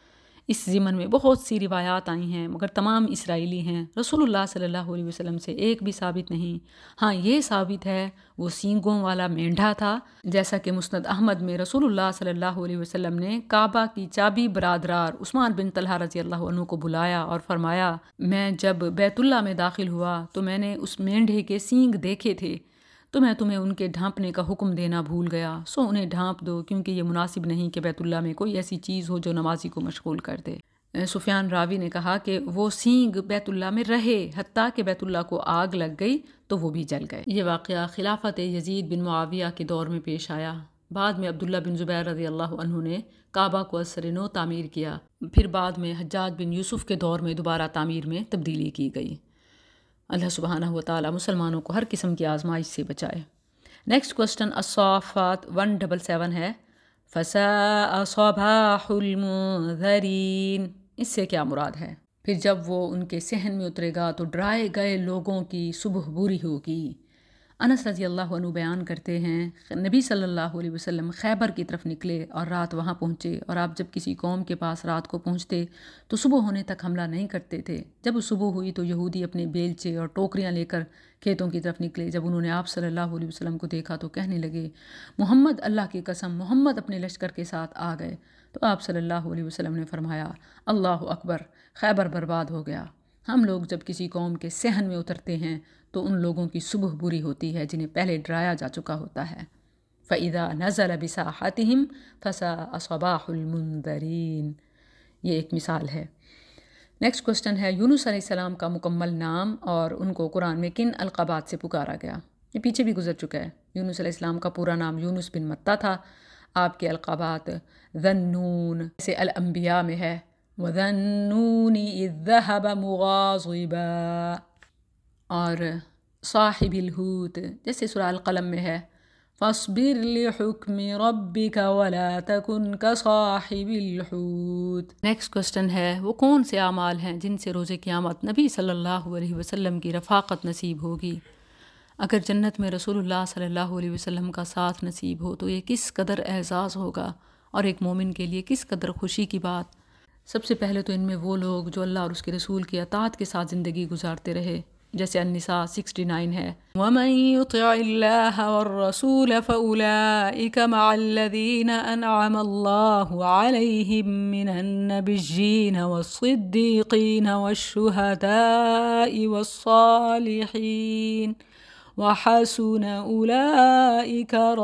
اس ضمن میں بہت سی روایات آئی ہیں مگر تمام اسرائیلی ہیں، رسول اللہ صلی اللہ علیہ وسلم سے ایک بھی ثابت نہیں۔ ہاں یہ ثابت ہے وہ سینگوں والا مینڈھا تھا، جیسا کہ مسند احمد میں رسول اللہ صلی اللہ علیہ وسلم نے کعبہ کی چابی برادرار عثمان بن طلحہ رضی اللہ عنہ کو بلایا اور فرمایا، میں جب بیت اللہ میں داخل ہوا تو میں نے اس مینڈھے کے سینگ دیکھے تھے، تو میں تمہیں ان کے ڈھانپنے کا حکم دینا بھول گیا، سو انہیں ڈھانپ دو، کیونکہ یہ مناسب نہیں کہ بیت اللہ میں کوئی ایسی چیز ہو جو نمازی کو مشغول کر دے۔ سفیان راوی نے کہا کہ وہ سینگ بیت اللہ میں رہے، حتیٰ کہ بیت اللہ کو آگ لگ گئی تو وہ بھی جل گئے۔ یہ واقعہ خلافت یزید بن معاویہ کے دور میں پیش آیا۔ بعد میں عبداللہ بن زبیر رضی اللہ عنہ نے کعبہ کو از سر نو تعمیر کیا، پھر بعد میں حجاج بن یوسف کے دور میں دوبارہ تعمیر میں تبدیلی کی گئی۔ اللہ سبحانہ و تعالی مسلمانوں کو ہر قسم کی آزمائش سے بچائے۔ نیکسٹ کوسٹن الصافات 177 ہے، فَسَاءَ صَبَاحُ الْمُنذَرِينَ، اس سے کیا مراد ہے؟ پھر جب وہ ان کے صحن میں اترے گا تو ڈرائے گئے لوگوں کی صبح بری ہوگی۔ انس رضی اللہ عنہ بیان کرتے ہیں، نبی صلی اللہ علیہ وسلم خیبر کی طرف نکلے اور رات وہاں پہنچے، اور آپ جب کسی قوم کے پاس رات کو پہنچتے تو صبح ہونے تک حملہ نہیں کرتے تھے۔ جب صبح ہوئی تو یہودی اپنے بیلچے اور ٹوکریاں لے کر کھیتوں کی طرف نکلے۔ جب انہوں نے آپ صلی اللہ علیہ وسلم کو دیکھا تو کہنے لگے، محمد، اللہ کی قسم، محمد اپنے لشکر کے ساتھ آ گئے۔ تو آپ صلی اللہ علیہ وسلم نے فرمایا، اللہ اکبر، خیبر برباد ہو گیا۔ ہم لوگ جب کسی قوم کے صحن میں اترتے ہیں تو ان لوگوں کی صبح بری ہوتی ہے جنہیں پہلے ڈرایا جا چکا ہوتا ہے۔ فَإِذَا نَزَلَ بِسَاحَتِهِمْ فَسَاءَ صَبَاحُ الْمُنذَرِينَ، یہ ایک مثال ہے۔ نیکسٹ کوسٹن ہے، یونس علیہ السلام کا مکمل نام اور ان کو قرآن میں کن القابات سے پکارا گیا؟ یہ پیچھے بھی گزر چکا ہے۔ یونس علیہ السلام کا پورا نام یونس بن متہ تھا۔ آپ کے القابات ذَنُّونَ جیسے الانبیاء میں ہے، وَذَنُّونِ إِذ ذَّهَبَ مُغَاضِبًا، اور صاحب الحوت جیسے سورہ القلم میں ہے، فَاصْبِرْ لِحُكْمِ رَبِّكَ وَلَا تَكُنْ كَصَاحِبِ الْحُوتِ۔ نیکسٹ کوسٹن ہے، وہ کون سے اعمال ہیں جن سے روز قیامت نبی صلی اللہ علیہ وسلم کی رفاقت نصیب ہوگی؟ اگر جنت میں رسول اللہ صلی اللہ علیہ وسلم کا ساتھ نصیب ہو تو یہ کس قدر اعزاز ہوگا، اور ایک مومن کے لیے کس قدر خوشی کی بات۔ سب سے پہلے تو ان میں وہ لوگ جو اللہ اور اس کے رسول کی اطاعت کے ساتھ زندگی گزارتے رہے، جیسے النساء 69 ہے، وَمَن يُطِعِ اللَّهَ وَالرَّسُولَ فَأُولَئِكَ مَعَ الَّذِينَ أَنْعَمَ اللَّهُ عَلَيْهِم مِّنَ النَّبِيِّينَ وَالصِّدِّيقِينَ وَالشُّهَدَاءِ وَالصَّالِحِينَ وَحَسُنَ أُولَئِكَ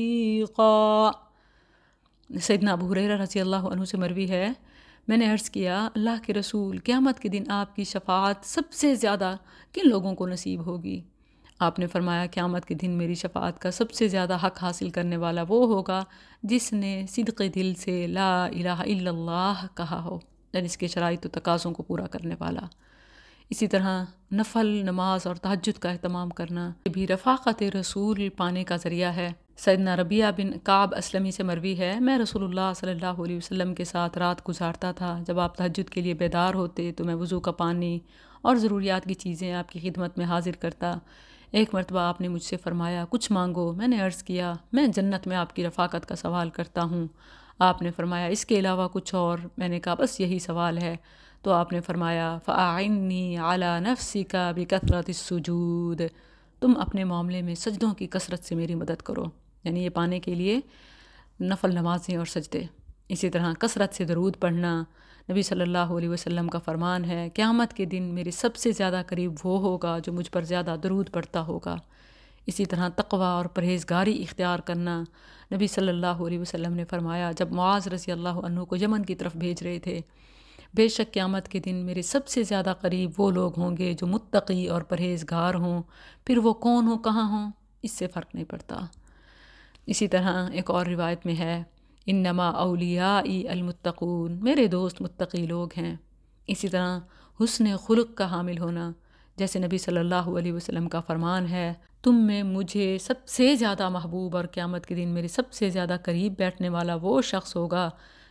رَفِيقًا۔ سیدنا ابو ہریرہ رضی اللہ عنہ سے مروی ہے، میں نے عرض کیا، اللہ کے رسول، قیامت کے دن آپ کی شفاعت سب سے زیادہ کن لوگوں کو نصیب ہوگی؟ آپ نے فرمایا، قیامت کے دن میری شفاعت کا سب سے زیادہ حق حاصل کرنے والا وہ ہوگا جس نے صدق دل سے لا الہ الا اللہ کہا ہو، یعنی اس کے شرائط و تقاضوں کو پورا کرنے والا۔ اسی طرح نفل نماز اور تہجد کا اہتمام کرنا یہ بھی رفاقت رسول پانے کا ذریعہ ہے۔ سیدنا ربیعہ بن کعب اسلمی سے مروی ہے، میں رسول اللہ صلی اللہ علیہ وسلم کے ساتھ رات گزارتا تھا۔ جب آپ تہجد کے لیے بیدار ہوتے تو میں وضو کا پانی اور ضروریات کی چیزیں آپ کی خدمت میں حاضر کرتا۔ ایک مرتبہ آپ نے مجھ سے فرمایا، کچھ مانگو۔ میں نے عرض کیا، میں جنت میں آپ کی رفاقت کا سوال کرتا ہوں۔ آپ نے فرمایا، اس کے علاوہ کچھ اور؟ میں نے کہا، بس یہی سوال ہے۔ تو آپ نے فرمایا، فَأَعِنِّي عَلَى نَفْسِكَ بِكَثْرَةِ السُّجُودِ، تم اپنے معاملے میں سجدوں کی کثرت سے میری مدد کرو، یعنی یہ پانے کے لیے نفل نمازیں اور سجدے۔ اسی طرح کثرت سے درود پڑھنا، نبی صلی اللہ علیہ وسلم کا فرمان ہے، قیامت کے دن میرے سب سے زیادہ قریب وہ ہوگا جو مجھ پر زیادہ درود پڑھتا ہوگا۔ اسی طرح تقوی اور پرہیزگاری اختیار کرنا، نبی صلی اللہ علیہ وسلم نے فرمایا جب معاذ رضی اللہ عنہ کو یمن کی طرف بھیج رہے تھے، بے شک قیامت کے دن میرے سب سے زیادہ قریب وہ لوگ ہوں گے جو متقی اور پرہیزگار ہوں، پھر وہ کون ہوں، کہاں ہوں، اس سے فرق نہیں پڑتا۔ اسی طرح ایک اور روایت میں ہے، انما اولیائی المتقون، میرے دوست متقی لوگ ہیں۔ اسی طرح حسن خلق کا حامل ہونا، جیسے نبی صلی اللہ علیہ وسلم کا فرمان ہے، تم میں مجھے سب سے زیادہ محبوب اور قیامت کے دن میرے سب سے زیادہ قریب بیٹھنے والا وہ شخص ہوگا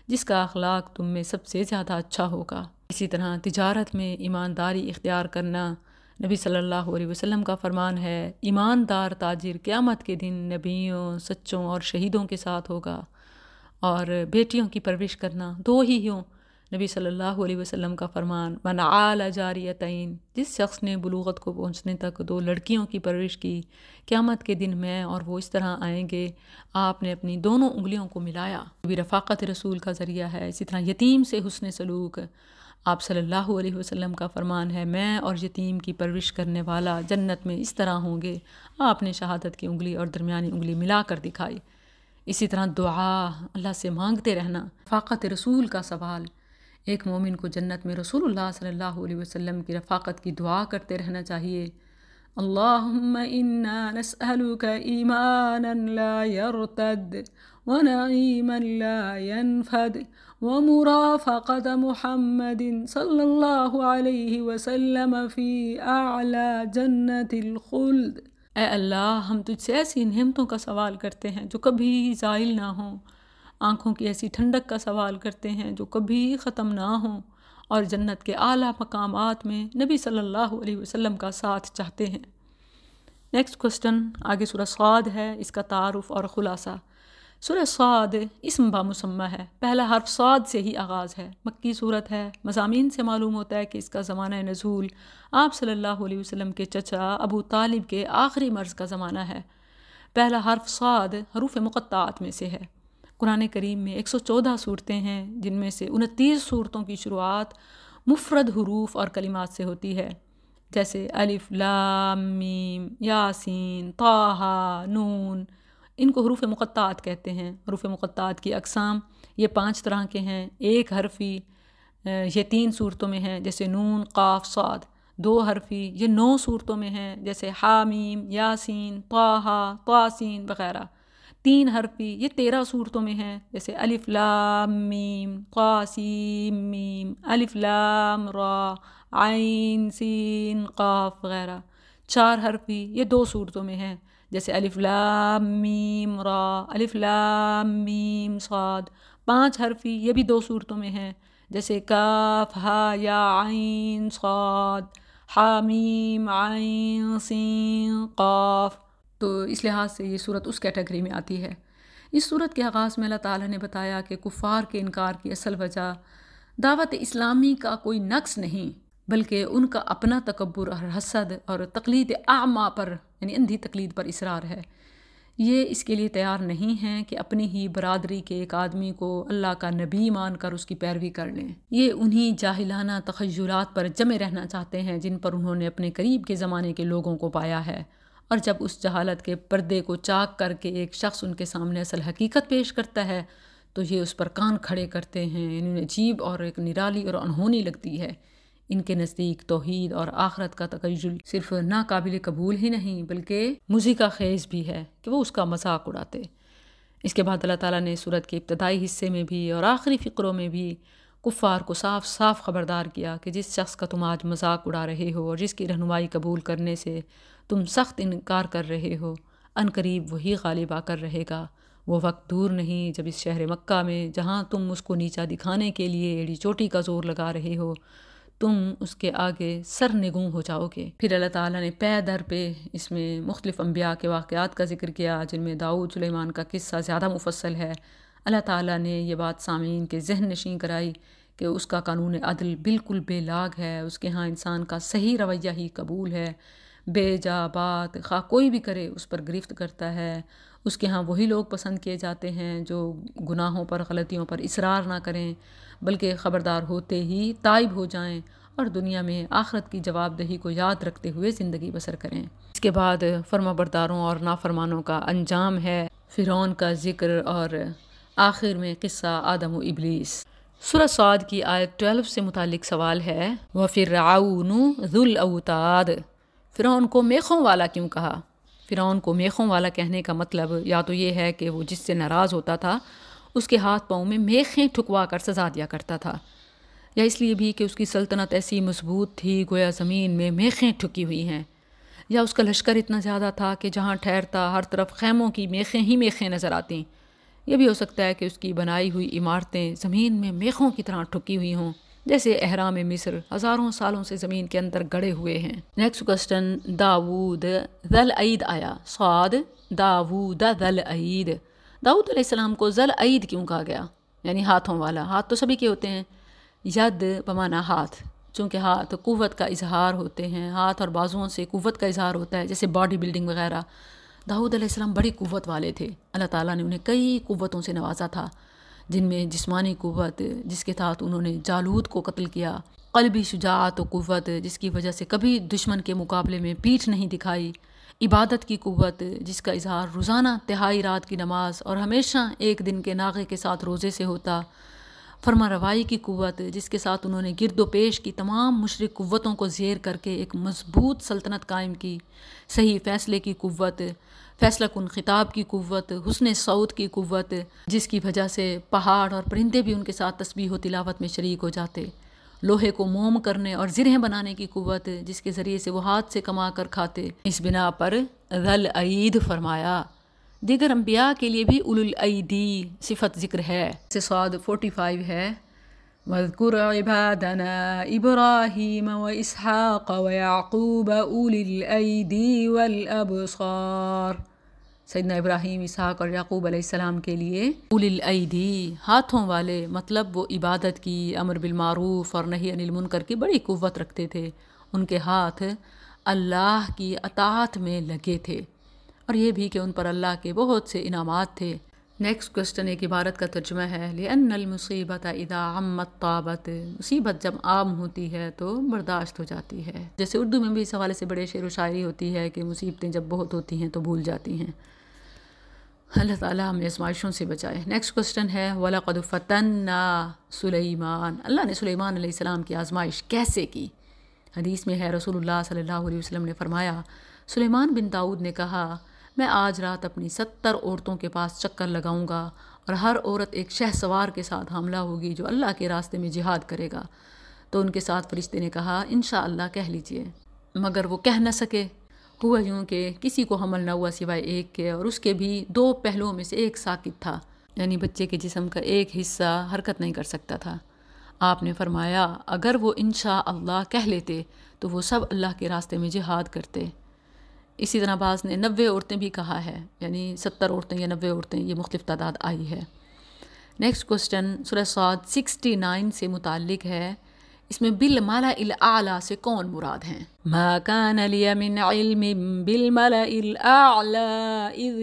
جس کا اخلاق تم میں سب سے زیادہ اچھا ہوگا۔ اسی طرح تجارت میں ایمانداری اختیار کرنا، نبی صلی اللہ علیہ وسلم کا فرمان ہے، ایماندار تاجر قیامت کے دن نبیوں، سچوں اور شہیدوں کے ساتھ ہوگا۔ اور بیٹیوں کی پرورش کرنا، دو ہی ہوں، نبی صلی اللہ علیہ وسلم کا فرمان، من عال جاریتین، جس شخص نے بلوغت کو پہنچنے تک دو لڑکیوں کی پرورش کی، قیامت کے دن میں اور وہ اس طرح آئیں گے، آپ نے اپنی دونوں انگلیوں کو ملایا، یہ بھی رفاقت رسول کا ذریعہ ہے۔ اسی طرح یتیم سے حسن سلوک، آپ صلی اللہ علیہ وسلم کا فرمان ہے، میں اور یتیم کی پرورش کرنے والا جنت میں اس طرح ہوں گے۔ آپ نے شہادت کی انگلی اور درمیانی انگلی ملا کر دکھائی۔ اسی طرح دعا، اللہ سے مانگتے رہنا، رفاقت رسول کا سوال، ایک مومن کو جنت میں رسول اللہ صلی اللہ علیہ وسلم کی رفاقت کی دعا کرتے رہنا چاہیے۔ اللہم انا نسألک ایمانا لا یرتد ونعیما لا ینفد ومرافقت محمد صلی اللہ علیہ وسلم فی اعلی جنت الخلد۔ اے اللہ، ہم تجھ سے ایسی نعمتوں کا سوال کرتے ہیں جو کبھی زائل نہ ہوں، آنکھوں کی ایسی ٹھنڈک کا سوال کرتے ہیں جو کبھی ختم نہ ہوں، اور جنت کے اعلیٰ مقامات میں نبی صلی اللہ علیہ وسلم کا ساتھ چاہتے ہیں۔ نیکسٹ کوسٹن، آگے سورہ صاد ہے، اس کا تعارف اور خلاصہ۔ سورہ صاد اسم با مسمہ ہے، پہلا حرف صاد سے ہی آغاز ہے، مکی صورت ہے۔ مضامین سے معلوم ہوتا ہے کہ اس کا زمانہ نزول آپ صلی اللہ علیہ وسلم کے چچا ابو طالب کے آخری مرض کا زمانہ ہے۔ پہلا حرف صاد حروف مقطعات میں سے ہے۔ قرآن کریم میں 114 صورتیں ہیں، جن میں سے 29 صورتوں کی شروعات مفرد حروف اور کلمات سے ہوتی ہے، جیسے الف، لام، میم، یاسین، طٰہٰ، نون۔ ان کو حروف مقطعات کہتے ہیں۔ حروف مقطعات کی اقسام یہ 5 طرح کے ہیں۔ ایک حرفی یہ 3 صورتوں میں ہیں، جیسے نون، قاف، صاد۔ 2 حرفی یہ 9 صورتوں میں ہیں، جیسے حامیم، یاسین، طٰہٰ، طاسین وغیرہ۔ 3 حرفی یہ 13 صورتوں میں ہیں، جیسے الف لام میم، قاسیم میم، الف لام را، عین سین قاف وغیرہ۔ 4 حرفی یہ 2 صورتوں میں ہیں، جیسے الف لام میم را، الف لام میم صاد۔ 5 حرفی یہ بھی 2 صورتوں میں ہیں، جیسے کاف ہا یا عین صاد، حامیم عین سین قاف۔ تو اس لحاظ سے یہ صورت اس کیٹیگری میں آتی ہے۔ اس صورت کے آغاز میں اللہ تعالیٰ نے بتایا کہ کفار کے انکار کی اصل وجہ دعوت اسلامی کا کوئی نقص نہیں، بلکہ ان کا اپنا تکبر اور حسد اور تقلید اعمیٰ پر، یعنی اندھی تقلید پر اصرار ہے۔ یہ اس کے لیے تیار نہیں ہیں کہ اپنی ہی برادری کے ایک آدمی کو اللہ کا نبی مان کر اس کی پیروی کر لیں۔ یہ انہی جاہلانہ تخیلات پر جمے رہنا چاہتے ہیں جن پر انہوں نے اپنے قریب کے زمانے کے لوگوں کو پایا ہے، اور جب اس جہالت کے پردے کو چاک کر کے ایک شخص ان کے سامنے اصل حقیقت پیش کرتا ہے تو یہ اس پر کان کھڑے کرتے ہیں۔ انہیں عجیب اور ایک نرالی اور انہونی لگتی ہے۔ ان کے نزدیک توحید اور آخرت کا تخیل صرف ناقابل قبول ہی نہیں بلکہ مضحکہ خیز بھی ہے کہ وہ اس کا مذاق اڑاتے۔ اس کے بعد اللہ تعالیٰ نے سورت کے ابتدائی حصے میں بھی اور آخری فقروں میں بھی کفار کو صاف صاف خبردار کیا کہ جس شخص کا تم آج مذاق اڑا رہے ہو اور جس کی رہنمائی قبول کرنے سے تم سخت انکار کر رہے ہو، عنقریب وہی غالب آ کر رہے گا۔ وہ وقت دور نہیں جب اس شہر مکہ میں جہاں تم اس کو نیچا دکھانے کے لیے ایڑی چوٹی کا زور لگا رہے ہو، تم اس کے آگے سرنگوں ہو جاؤ گے۔ پھر اللہ تعالیٰ نے پے در پہ اس میں مختلف انبیاء کے واقعات کا ذکر کیا، جن میں داؤد سلیمان کا قصہ زیادہ مفصل ہے۔ اللہ تعالیٰ نے یہ بات سامعین کے ذہن نشین کرائی کہ اس کا قانون عدل بالکل بے لاگ ہے، اس کے ہاں انسان کا صحیح رویہ ہی قبول ہے، بے جا بات خواہ کوئی بھی کرے اس پر گرفت کرتا ہے۔ اس کے ہاں وہی لوگ پسند کیے جاتے ہیں جو گناہوں پر، غلطیوں پر اصرار نہ کریں بلکہ خبردار ہوتے ہی تائب ہو جائیں اور دنیا میں آخرت کی جواب دہی کو یاد رکھتے ہوئے زندگی بسر کریں۔ اس کے بعد فرما برداروں اور نافرمانوں کا انجام ہے، فرعون کا ذکر اور آخر میں قصہ آدم و ابلیس۔ سورہ صاد کی آیت 12 سے متعلق سوال ہے، وَفِرْعَوْنُ ذُو الْأَوْتَادِ، فرعون کو میخوں والا کیوں کہا؟ فرعون کو میخوں والا کہنے کا مطلب یا تو یہ ہے کہ وہ جس سے ناراض ہوتا تھا اس کے ہاتھ پاؤں میں میخیں ٹھکوا کر سزا دیا کرتا تھا، یا اس لیے بھی کہ اس کی سلطنت ایسی مضبوط تھی گویا زمین میں میخیں ٹھکی ہوئی ہیں، یا اس کا لشکر اتنا زیادہ تھا کہ جہاں ٹھہرتا ہر طرف خیموں کی میخیں ہی میخیں نظر آتیں، یہ بھی ہو سکتا ہے کہ اس کی بنائی ہوئی عمارتیں زمین میں میخوں کی طرح ٹھکی ہوئی ہوں، جیسے اہرام مصر ہزاروں سالوں سے زمین کے اندر گڑے ہوئے ہیں۔ نیکسٹ کوسچن، داود ذل عید آیا، صاد داود ذل عید، داؤد علیہ السلام کو ذل عید کیوں کہا گیا؟ یعنی ہاتھوں والا۔ ہاتھ تو سبھی کے ہوتے ہیں، ید بمعنی ہاتھ، چونکہ ہاتھ قوت کا اظہار ہوتے ہیں، ہاتھ اور بازوؤں سے قوت کا اظہار ہوتا ہے، جیسے باڈی بلڈنگ وغیرہ۔ داؤد علیہ السلام بڑی قوت والے تھے، اللہ تعالیٰ نے انہیں کئی قوتوں سے نوازا تھا، جن میں جسمانی قوت جس کے ساتھ انہوں نے جالوت کو قتل کیا، قلبی شجاعت و قوت جس کی وجہ سے کبھی دشمن کے مقابلے میں پیٹھ نہیں دکھائی، عبادت کی قوت جس کا اظہار روزانہ تہائی رات کی نماز اور ہمیشہ ایک دن کے ناغے کے ساتھ روزے سے ہوتا، فرما روائی کی قوت جس کے ساتھ انہوں نے گرد و پیش کی تمام مشرک قوتوں کو زیر کر کے ایک مضبوط سلطنت قائم کی، صحیح فیصلے کی قوت، فیصلہ کن خطاب کی قوت، حسن صوت کی قوت جس کی وجہ سے پہاڑ اور پرندے بھی ان کے ساتھ تسبیح و تلاوت میں شریک ہو جاتے، لوہے کو موم کرنے اور زرہیں بنانے کی قوت جس کے ذریعے سے وہ ہاتھ سے کما کر کھاتے۔ اس بنا پر ذل عید فرمایا۔ دیگر انبیاء کے لیے بھی اولو الایدی صفت ذکر ہے، سے صاد 45 ہے، وَاذْكُرْ عِبَادَنَا إِبْرَاهِيمَ وَإِسْحَاقَ وَيَعْقُوبَ أُولِي الْأَيْدِي وَالْأَبْصَارِ۔ سیدنا ابراہیم، اسحاق اور یعقوب علیہ السلام کے لیے اولی الایدی ہاتھوں والے، مطلب وہ عبادت کی، امر بالمعروف اور نہی عن المنکر کی بڑی قوت رکھتے تھے، ان کے ہاتھ اللہ کی اطاعت میں لگے تھے، اور یہ بھی کہ ان پر اللہ کے بہت سے انعامات تھے۔ نیکسٹ کوسچن ایک عبارت کا ترجمہ ہے، لِأَنَّ الْمُصِيبَةَ إِذَا عَمَّتْ طَابَتْ، مصیبت جب عام ہوتی ہے تو برداشت ہو جاتی ہے، جیسے اردو میں بھی اس حوالے سے بڑے شعر و شاعری ہوتی ہے کہ مصیبتیں جب بہت ہوتی ہیں تو بھول جاتی ہیں۔ اللہ تعالیٰ ہمیں آزمائشوں سے بچائے۔ نیکسٹ کوسچن ہے، وَلَقَدْ فَتَنَّا سُلَيْمَانَ، اللہ نے سلیمان علیہ السلام کی آزمائش کیسے کی؟ حدیث میں ہے، رسول اللہ صلی اللہ علیہ وسلم نے فرمایا، سلیمان بن داؤد نے کہا، میں آج رات اپنی 70 عورتوں کے پاس چکر لگاؤں گا، اور ہر عورت ایک شہ سوار کے ساتھ حاملہ ہوگی جو اللہ کے راستے میں جہاد کرے گا۔ تو ان کے ساتھ فرشتے نے کہا، انشاءاللہ کہہ لیجئے، مگر وہ کہہ نہ سکے۔ ہوا یوں کہ کسی کو حمل نہ ہوا سوائے ایک کے، اور اس کے بھی 2 پہلوؤں میں سے ایک ساقط تھا، یعنی بچے کے جسم کا ایک حصہ حرکت نہیں کر سکتا تھا۔ آپ نے فرمایا، اگر وہ انشاءاللہ کہہ لیتے تو وہ سب اللہ کے راستے میں جہاد کرتے۔ اسی طرح بعض نے 90 عورتیں بھی کہا ہے، یعنی 70 عورتیں یا 90 عورتیں، یہ مختلف تعداد آئی ہے۔ نیکسٹ کوسچن سورہ صاد 69 سے متعلق ہے، اس میں بالملأ الاعلیٰ سے کون مراد ہیں؟ ما کان لی من علم بالملأ الاعلیٰ اذ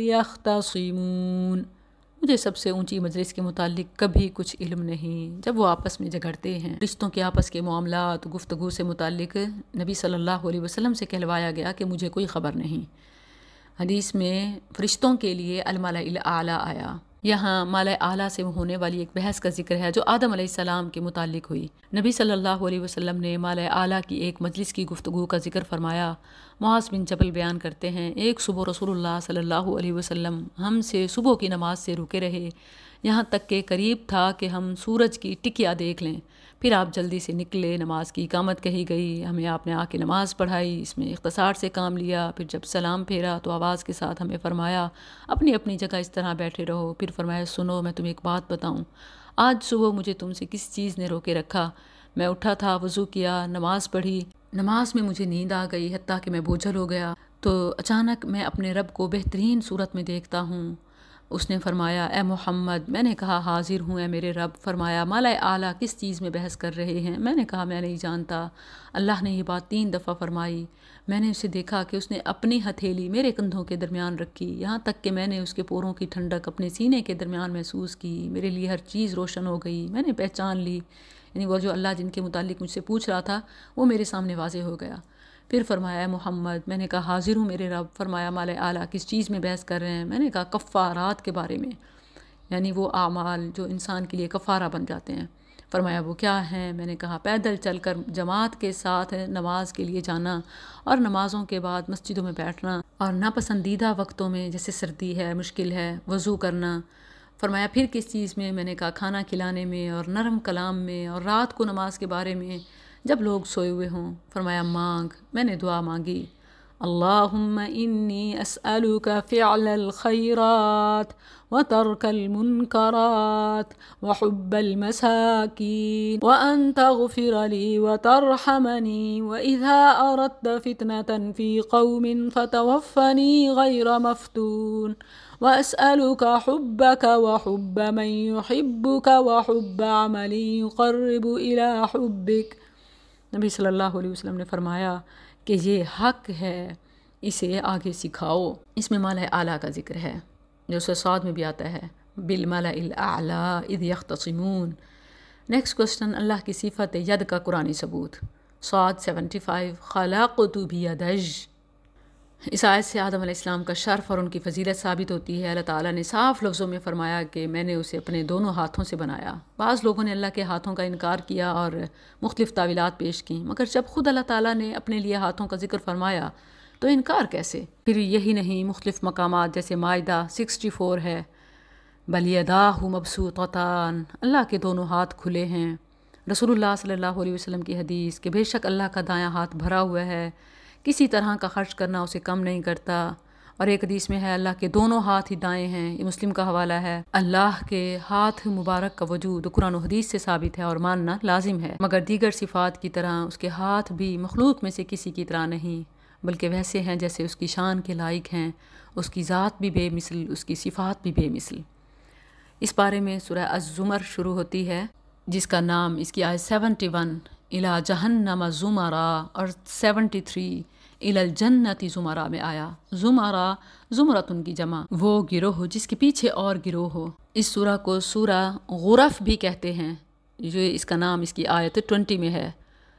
یختصمون، مجھے سب سے اونچی مجلس کے متعلق کبھی کچھ علم نہیں جب وہ آپس میں جھگڑتے ہیں۔ رشتوں کے آپس کے معاملات، گفتگو سے متعلق نبی صلی اللہ علیہ وسلم سے کہلوایا گیا کہ مجھے کوئی خبر نہیں۔ حدیث میں فرشتوں کے لیے الملأ الاعلیٰ آیا، یہاں ملأ اعلیٰ سے ہونے والی ایک بحث کا ذکر ہے جو آدم علیہ السلام کے متعلق ہوئی۔ نبی صلی اللہ علیہ وسلم نے ملأ اعلیٰ کی ایک مجلس کی گفتگو کا ذکر فرمایا۔ معاذ بن جبل بیان کرتے ہیں، ایک صبح رسول اللہ صلی اللہ علیہ وسلم ہم سے صبح کی نماز سے رکے رہے، یہاں تک کہ قریب تھا کہ ہم سورج کی ٹکیا دیکھ لیں، پھر آپ جلدی سے نکلے، نماز کی اقامت کہی گئی، ہمیں آپ نے آ کے نماز پڑھائی، اس میں اختصار سے کام لیا، پھر جب سلام پھیرا تو آواز کے ساتھ ہمیں فرمایا اپنی اپنی جگہ اس طرح بیٹھے رہو، پھر فرمایا سنو میں تمہیں ایک بات بتاؤں، آج صبح مجھے تم سے کس چیز نے روکے رکھا؟ میں اٹھا تھا، وضو کیا، نماز پڑھی، نماز میں مجھے نیند آ گئی، حتیٰ کہ میں بوجھل ہو گیا، تو اچانک میں اپنے رب کو بہترین صورت میں دیکھتا ہوں۔ اس نے فرمایا، اے محمد، میں نے کہا حاضر ہوں اے میرے رب۔ فرمایا، ملأ اعلیٰ کس چیز میں بحث کر رہے ہیں؟ میں نے کہا میں نہیں جانتا۔ اللہ نے یہ بات 3 دفعہ فرمائی۔ میں نے اسے دیکھا کہ اس نے اپنی ہتھیلی میرے کندھوں کے درمیان رکھی، یہاں تک کہ میں نے اس کے پوروں کی ٹھنڈک اپنے سینے کے درمیان محسوس کی، میرے لیے ہر چیز روشن ہو گئی، میں نے پہچان لی، یعنی وہ جو اللہ جن کے متعلق مجھ سے پوچھ رہا تھا وہ میرے سامنے واضح ہو گیا۔ پھر فرمایا، اے محمد، میں نے کہا حاضر ہوں میرے رب۔ فرمایا، ملأ اعلیٰ کس چیز میں بحث کر رہے ہیں؟ میں نے کہا کفارات کے بارے میں، یعنی وہ اعمال جو انسان کے لیے کفارہ بن جاتے ہیں۔ فرمایا، وہ کیا ہیں؟ میں نے کہا پیدل چل کر جماعت کے ساتھ نماز کے لیے جانا، اور نمازوں کے بعد مسجدوں میں بیٹھنا، اور ناپسندیدہ وقتوں میں جیسے سردی ہے، مشکل ہے، وضو کرنا۔ فرمایا، پھر کس چیز میں؟ میں نے کہا کھانا کھلانے میں، اور نرم کلام میں، اور رات کو نماز کے بارے میں جب لوگ سوئے ہوئے ہوں۔ فرمایا، مانگ۔ میں نے دعا مانگی، اللہم انی اسألک فعل الخیرات وترک المنکرات وحب المساکین وان تغفر لی وترحمنی واذا اردت فتنة فی قوم فتوفنی غیر مفتون وأسألك حبك وحب من يحبك وحب عمل يقرب إلى حبك۔ نبی صلی اللہ علیہ وسلم نے فرمایا کہ یہ حق ہے، اسے آگے سکھاؤ۔ اس میں مالا اعلیٰ کا ذکر ہے جو سورہ صاد میں بھی آتا ہے، بالملأ الاعلی اذ یختصمون۔ نیکسٹ کوسچن، اللہ کی صفت ید کا قرآنی ثبوت۔ صاد 75، خلقت بیدج۔ اس آیت سے آدم علیہ السلام کا شرف اور ان کی فضیلت ثابت ہوتی ہے۔ اللہ تعالیٰ نے صاف لفظوں میں فرمایا کہ میں نے اسے اپنے دونوں ہاتھوں سے بنایا۔ بعض لوگوں نے اللہ کے ہاتھوں کا انکار کیا اور مختلف تعویلات پیش کیں، مگر جب خود اللہ تعالیٰ نے اپنے لیے ہاتھوں کا ذکر فرمایا تو انکار کیسے؟ پھر یہی نہیں، مختلف مقامات جیسے مائدہ 64 ہے، بل یداہ مبسوطتان، اللہ کے دونوں ہاتھ کھلے ہیں۔ رسول اللہ صلی اللہ علیہ وسلم کی حدیث کہ بے شک اللہ کا دایاں ہاتھ بھرا ہوا ہے، کسی طرح کا خرچ کرنا اسے کم نہیں کرتا۔ اور ایک حدیث میں ہے اللہ کے دونوں ہاتھ ہی دائیں ہیں، یہ مسلم کا حوالہ ہے۔ اللہ کے ہاتھ مبارک کا وجود قرآن و حدیث سے ثابت ہے اور ماننا لازم ہے، مگر دیگر صفات کی طرح اس کے ہاتھ بھی مخلوق میں سے کسی کی طرح نہیں، بلکہ ویسے ہیں جیسے اس کی شان کے لائق ہیں۔ اس کی ذات بھی بے مثل، اس کی صفات بھی بے مثل۔ اس بارے میں سورہ الزمر شروع ہوتی ہے جس کا نام اس کی آیت 71 الی جہنم زمرا اور 73 الی الجنت زمرا میں آیا۔ زمرا زمرتن کی جمع، وہ گروہ جس کے پیچھے اور گروہ ہو۔ اس سورہ کو سورہ غرف بھی کہتے ہیں، جو اس کا نام اس کی آیت 20 میں ہے۔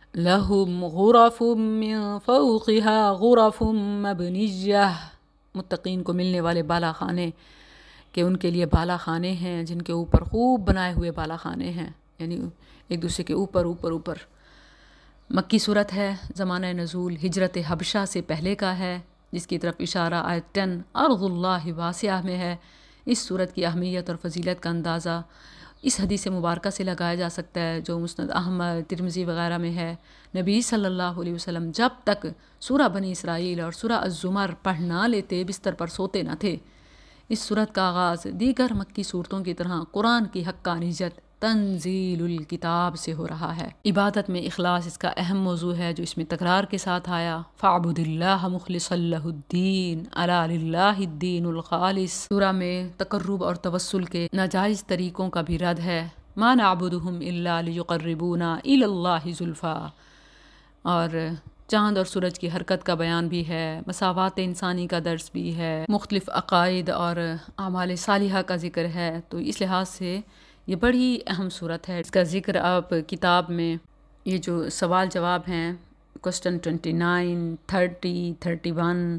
لہم غرف من فوقها غرف مبنیہ، متقین کو ملنے والے بالا خانے، کہ ان کے لیے بالا خانے ہیں جن کے اوپر خوب بنائے ہوئے بالا خانے ہیں، یعنی ایک دوسرے کے اوپر اوپر اوپر۔ مکی صورت ہے، زمانہ نزول ہجرت حبشہ سے پہلے کا ہے، جس کی طرف اشارہ آیت 10 ارض اللہ واسعہ میں ہے۔ اس صورت کی اہمیت اور فضیلت کا اندازہ اس حدیث مبارکہ سے لگایا جا سکتا ہے جو مسند احمد، ترمذی وغیرہ میں ہے۔ نبی صلی اللہ علیہ وسلم جب تک سورہ بنی اسرائیل اور سورہ الزمر پڑھ نہ لیتے بستر پر سوتے نہ تھے۔ اس صورت کا آغاز دیگر مکی صورتوں کی طرح قرآن کی حقانیت تنزیل الکتاب سے ہو رہا ہے۔ عبادت میں اخلاص اس کا اہم موضوع ہے جو اس میں تکرار کے ساتھ آیا، فاعبد اللہ مخلصا لہ الدین الا للہ الدین الخالص۔ سورہ میں تقرب اور توسل کے ناجائز طریقوں کا بھی رد ہے، ما نعبدہم الا لیقربونا الی اللہ زلفیٰ، اور چاند اور سورج کی حرکت کا بیان بھی ہے، مساوات انسانی کا درس بھی ہے، مختلف عقائد اور اعمال صالحہ کا ذکر ہے۔ تو اس لحاظ سے یہ بڑی اہم صورت ہے۔ اس کا ذکر آپ کتاب میں یہ جو سوال جواب ہیں، کوسچن 29، 30، 31،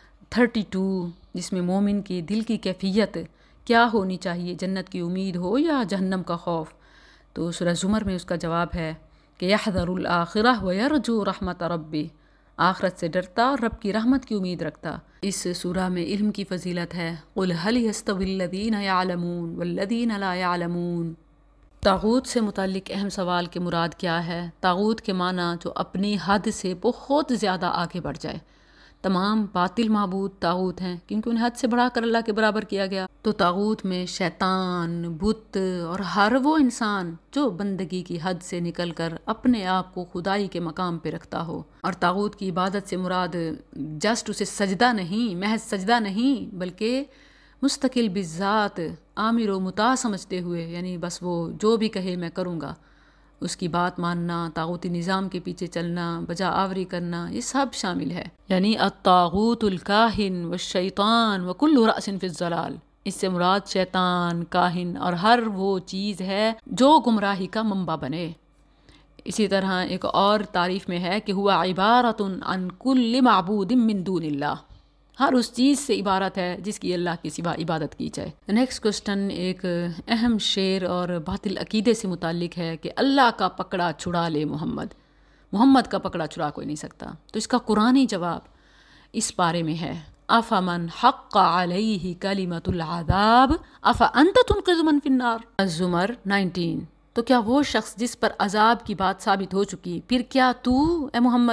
32، جس میں مومن کی دل کی کیفیت کیا ہونی چاہیے، جنت کی امید ہو یا جہنم کا خوف، تو سورہ زمر میں اس کا جواب ہے کہ یحذر الآخرہ ویرجو رحمت ربی، آخرت سے ڈرتا اور رب کی رحمت کی امید رکھتا۔ اس سورہ میں علم کی فضیلت ہے، قل هل يستوي الذین یعلمون والذین لا یعلمون۔ طاغوت سے متعلق اہم سوال کہ مراد کیا ہے؟ طاغوت کے معنی جو اپنی حد سے بہت زیادہ آگے بڑھ جائے۔ تمام باطل معبود طاغوت ہیں کیونکہ انہیں حد سے بڑھا کر اللہ کے برابر کیا گیا۔ تو طاغوت میں شیطان، بت اور ہر وہ انسان جو بندگی کی حد سے نکل کر اپنے آپ کو خدائی کے مقام پہ رکھتا ہو۔ اور طاغوت کی عبادت سے مراد جسٹ اسے سجدہ نہیں، محض سجدہ نہیں، بلکہ مستقل بالذات آمر و مطاع سمجھتے ہوئے، یعنی بس وہ جو بھی کہے میں کروں گا، اس کی بات ماننا، طاغوتی نظام کے پیچھے چلنا، بجا آوری کرنا، یہ سب شامل ہے۔ یعنی الطاغوت الکاہن والشیطان وکل رأس فی الضلال، اس سے مراد شیطان، کاہن اور ہر وہ چیز ہے جو گمراہی کا منبع بنے۔ اسی طرح ایک اور تعریف میں ہے کہ ہوا عبارت عن کل معبود من دون اللہ، ہر اس چیز سے عبارت ہے جس کی اللہ کے سوا عبادت کی جائے۔ نیکسٹ کوسچن ایک اہم شعر اور باطل عقیدے سے متعلق ہے کہ اللہ کا پکڑا چھڑا لے محمد، محمد کا پکڑا چھڑا کوئی نہیں سکتا۔ تو اس کا قرآنی جواب اس بارے میں ہے، افمن حق علیہ کلمۃ العذاب افانت تنقذ من فی النار، الزمر 19۔ تو کیا وہ شخص جس پر عذاب کی بات ثابت ہو چکی، پھر کیا تو اے محمد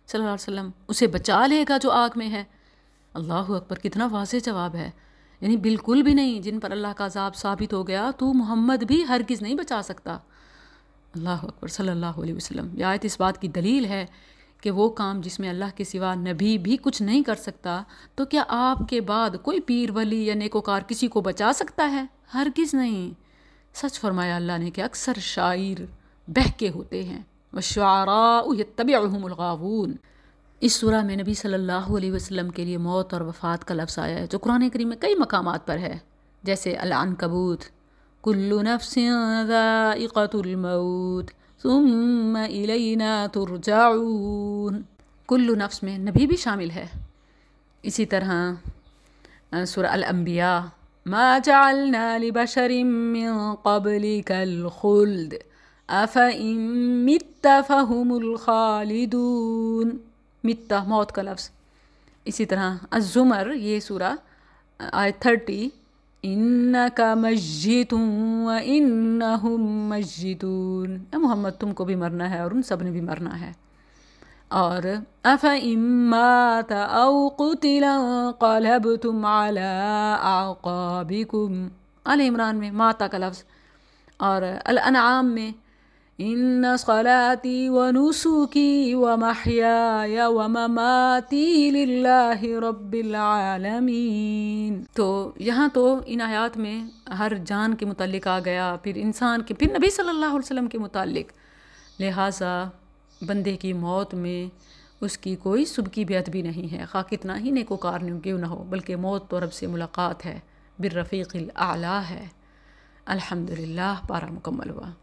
صلی اللہ علیہ وسلم اسے بچا لے گا جو آگ میں ہے۔ اللہ اکبر، کتنا واضح جواب ہے، یعنی بالکل بھی نہیں، جن پر اللہ کا عذاب ثابت ہو گیا تو محمد بھی ہرگز نہیں بچا سکتا۔ اللہ اکبر صلی اللہ علیہ وسلم۔ یہ آیت اس بات کی دلیل ہے کہ وہ کام جس میں اللہ کے سوا نبی بھی کچھ نہیں کر سکتا، تو کیا آپ کے بعد کوئی پیر ولی یا نیکوکار کسی کو بچا سکتا ہے؟ ہرگز نہیں۔ سچ فرمایا اللہ نے کہ اکثر شاعر بہکے ہوتے ہیں، وَالشُّعَرَاءُ يَتَّبِعُهُمُ الْغَاوُونَ۔ اس سورہ میں نبی صلی اللہ علیہ وسلم کے لیے موت اور وفات کا لفظ آیا ہے، جو قرآن کریم میں کئی مقامات پر ہے، جیسے العنکبوت، کل نفس ذائقۃ الموت ثم الینا ترجعون۔ کل نفس میں نبی بھی شامل ہے۔ اسی طرح سورہ الانبیاء، ما جعلنا لبشر من قبلک الخلد افئن مت فهم الخالدون۔ مت موت کا لفظ۔ اسی طرح الزمر، یہ سورہ آیت 30، انک میت وانہم میتون، اے محمد تم کو بھی مرنا ہے اور ان سب نے بھی مرنا ہے۔ اور افئن مات او قتل انقلبتم علی اعقابکم، آل عمران میں ماتا کا لفظ۔ اور الانعام میں ان صلاتی ونسکی ومحیای ومماتی للہ رب العالمین۔ تو یہاں تو ان آیات میں ہر جان کے متعلق آ گیا، پھر انسان کے، پھر نبی صلی اللہ علیہ وسلم کے متعلق۔ لہٰذا بندے کی موت میں اس کی کوئی سبکی بھی ادبی نہیں ہے، خواہ کتنا ہی نیکوکار کیوں نہ ہو، بلکہ موت تو رب سے ملاقات ہے، بالرفیق الاعلیٰ ہے۔ الحمدللہ، پارہ مکمل ہوا۔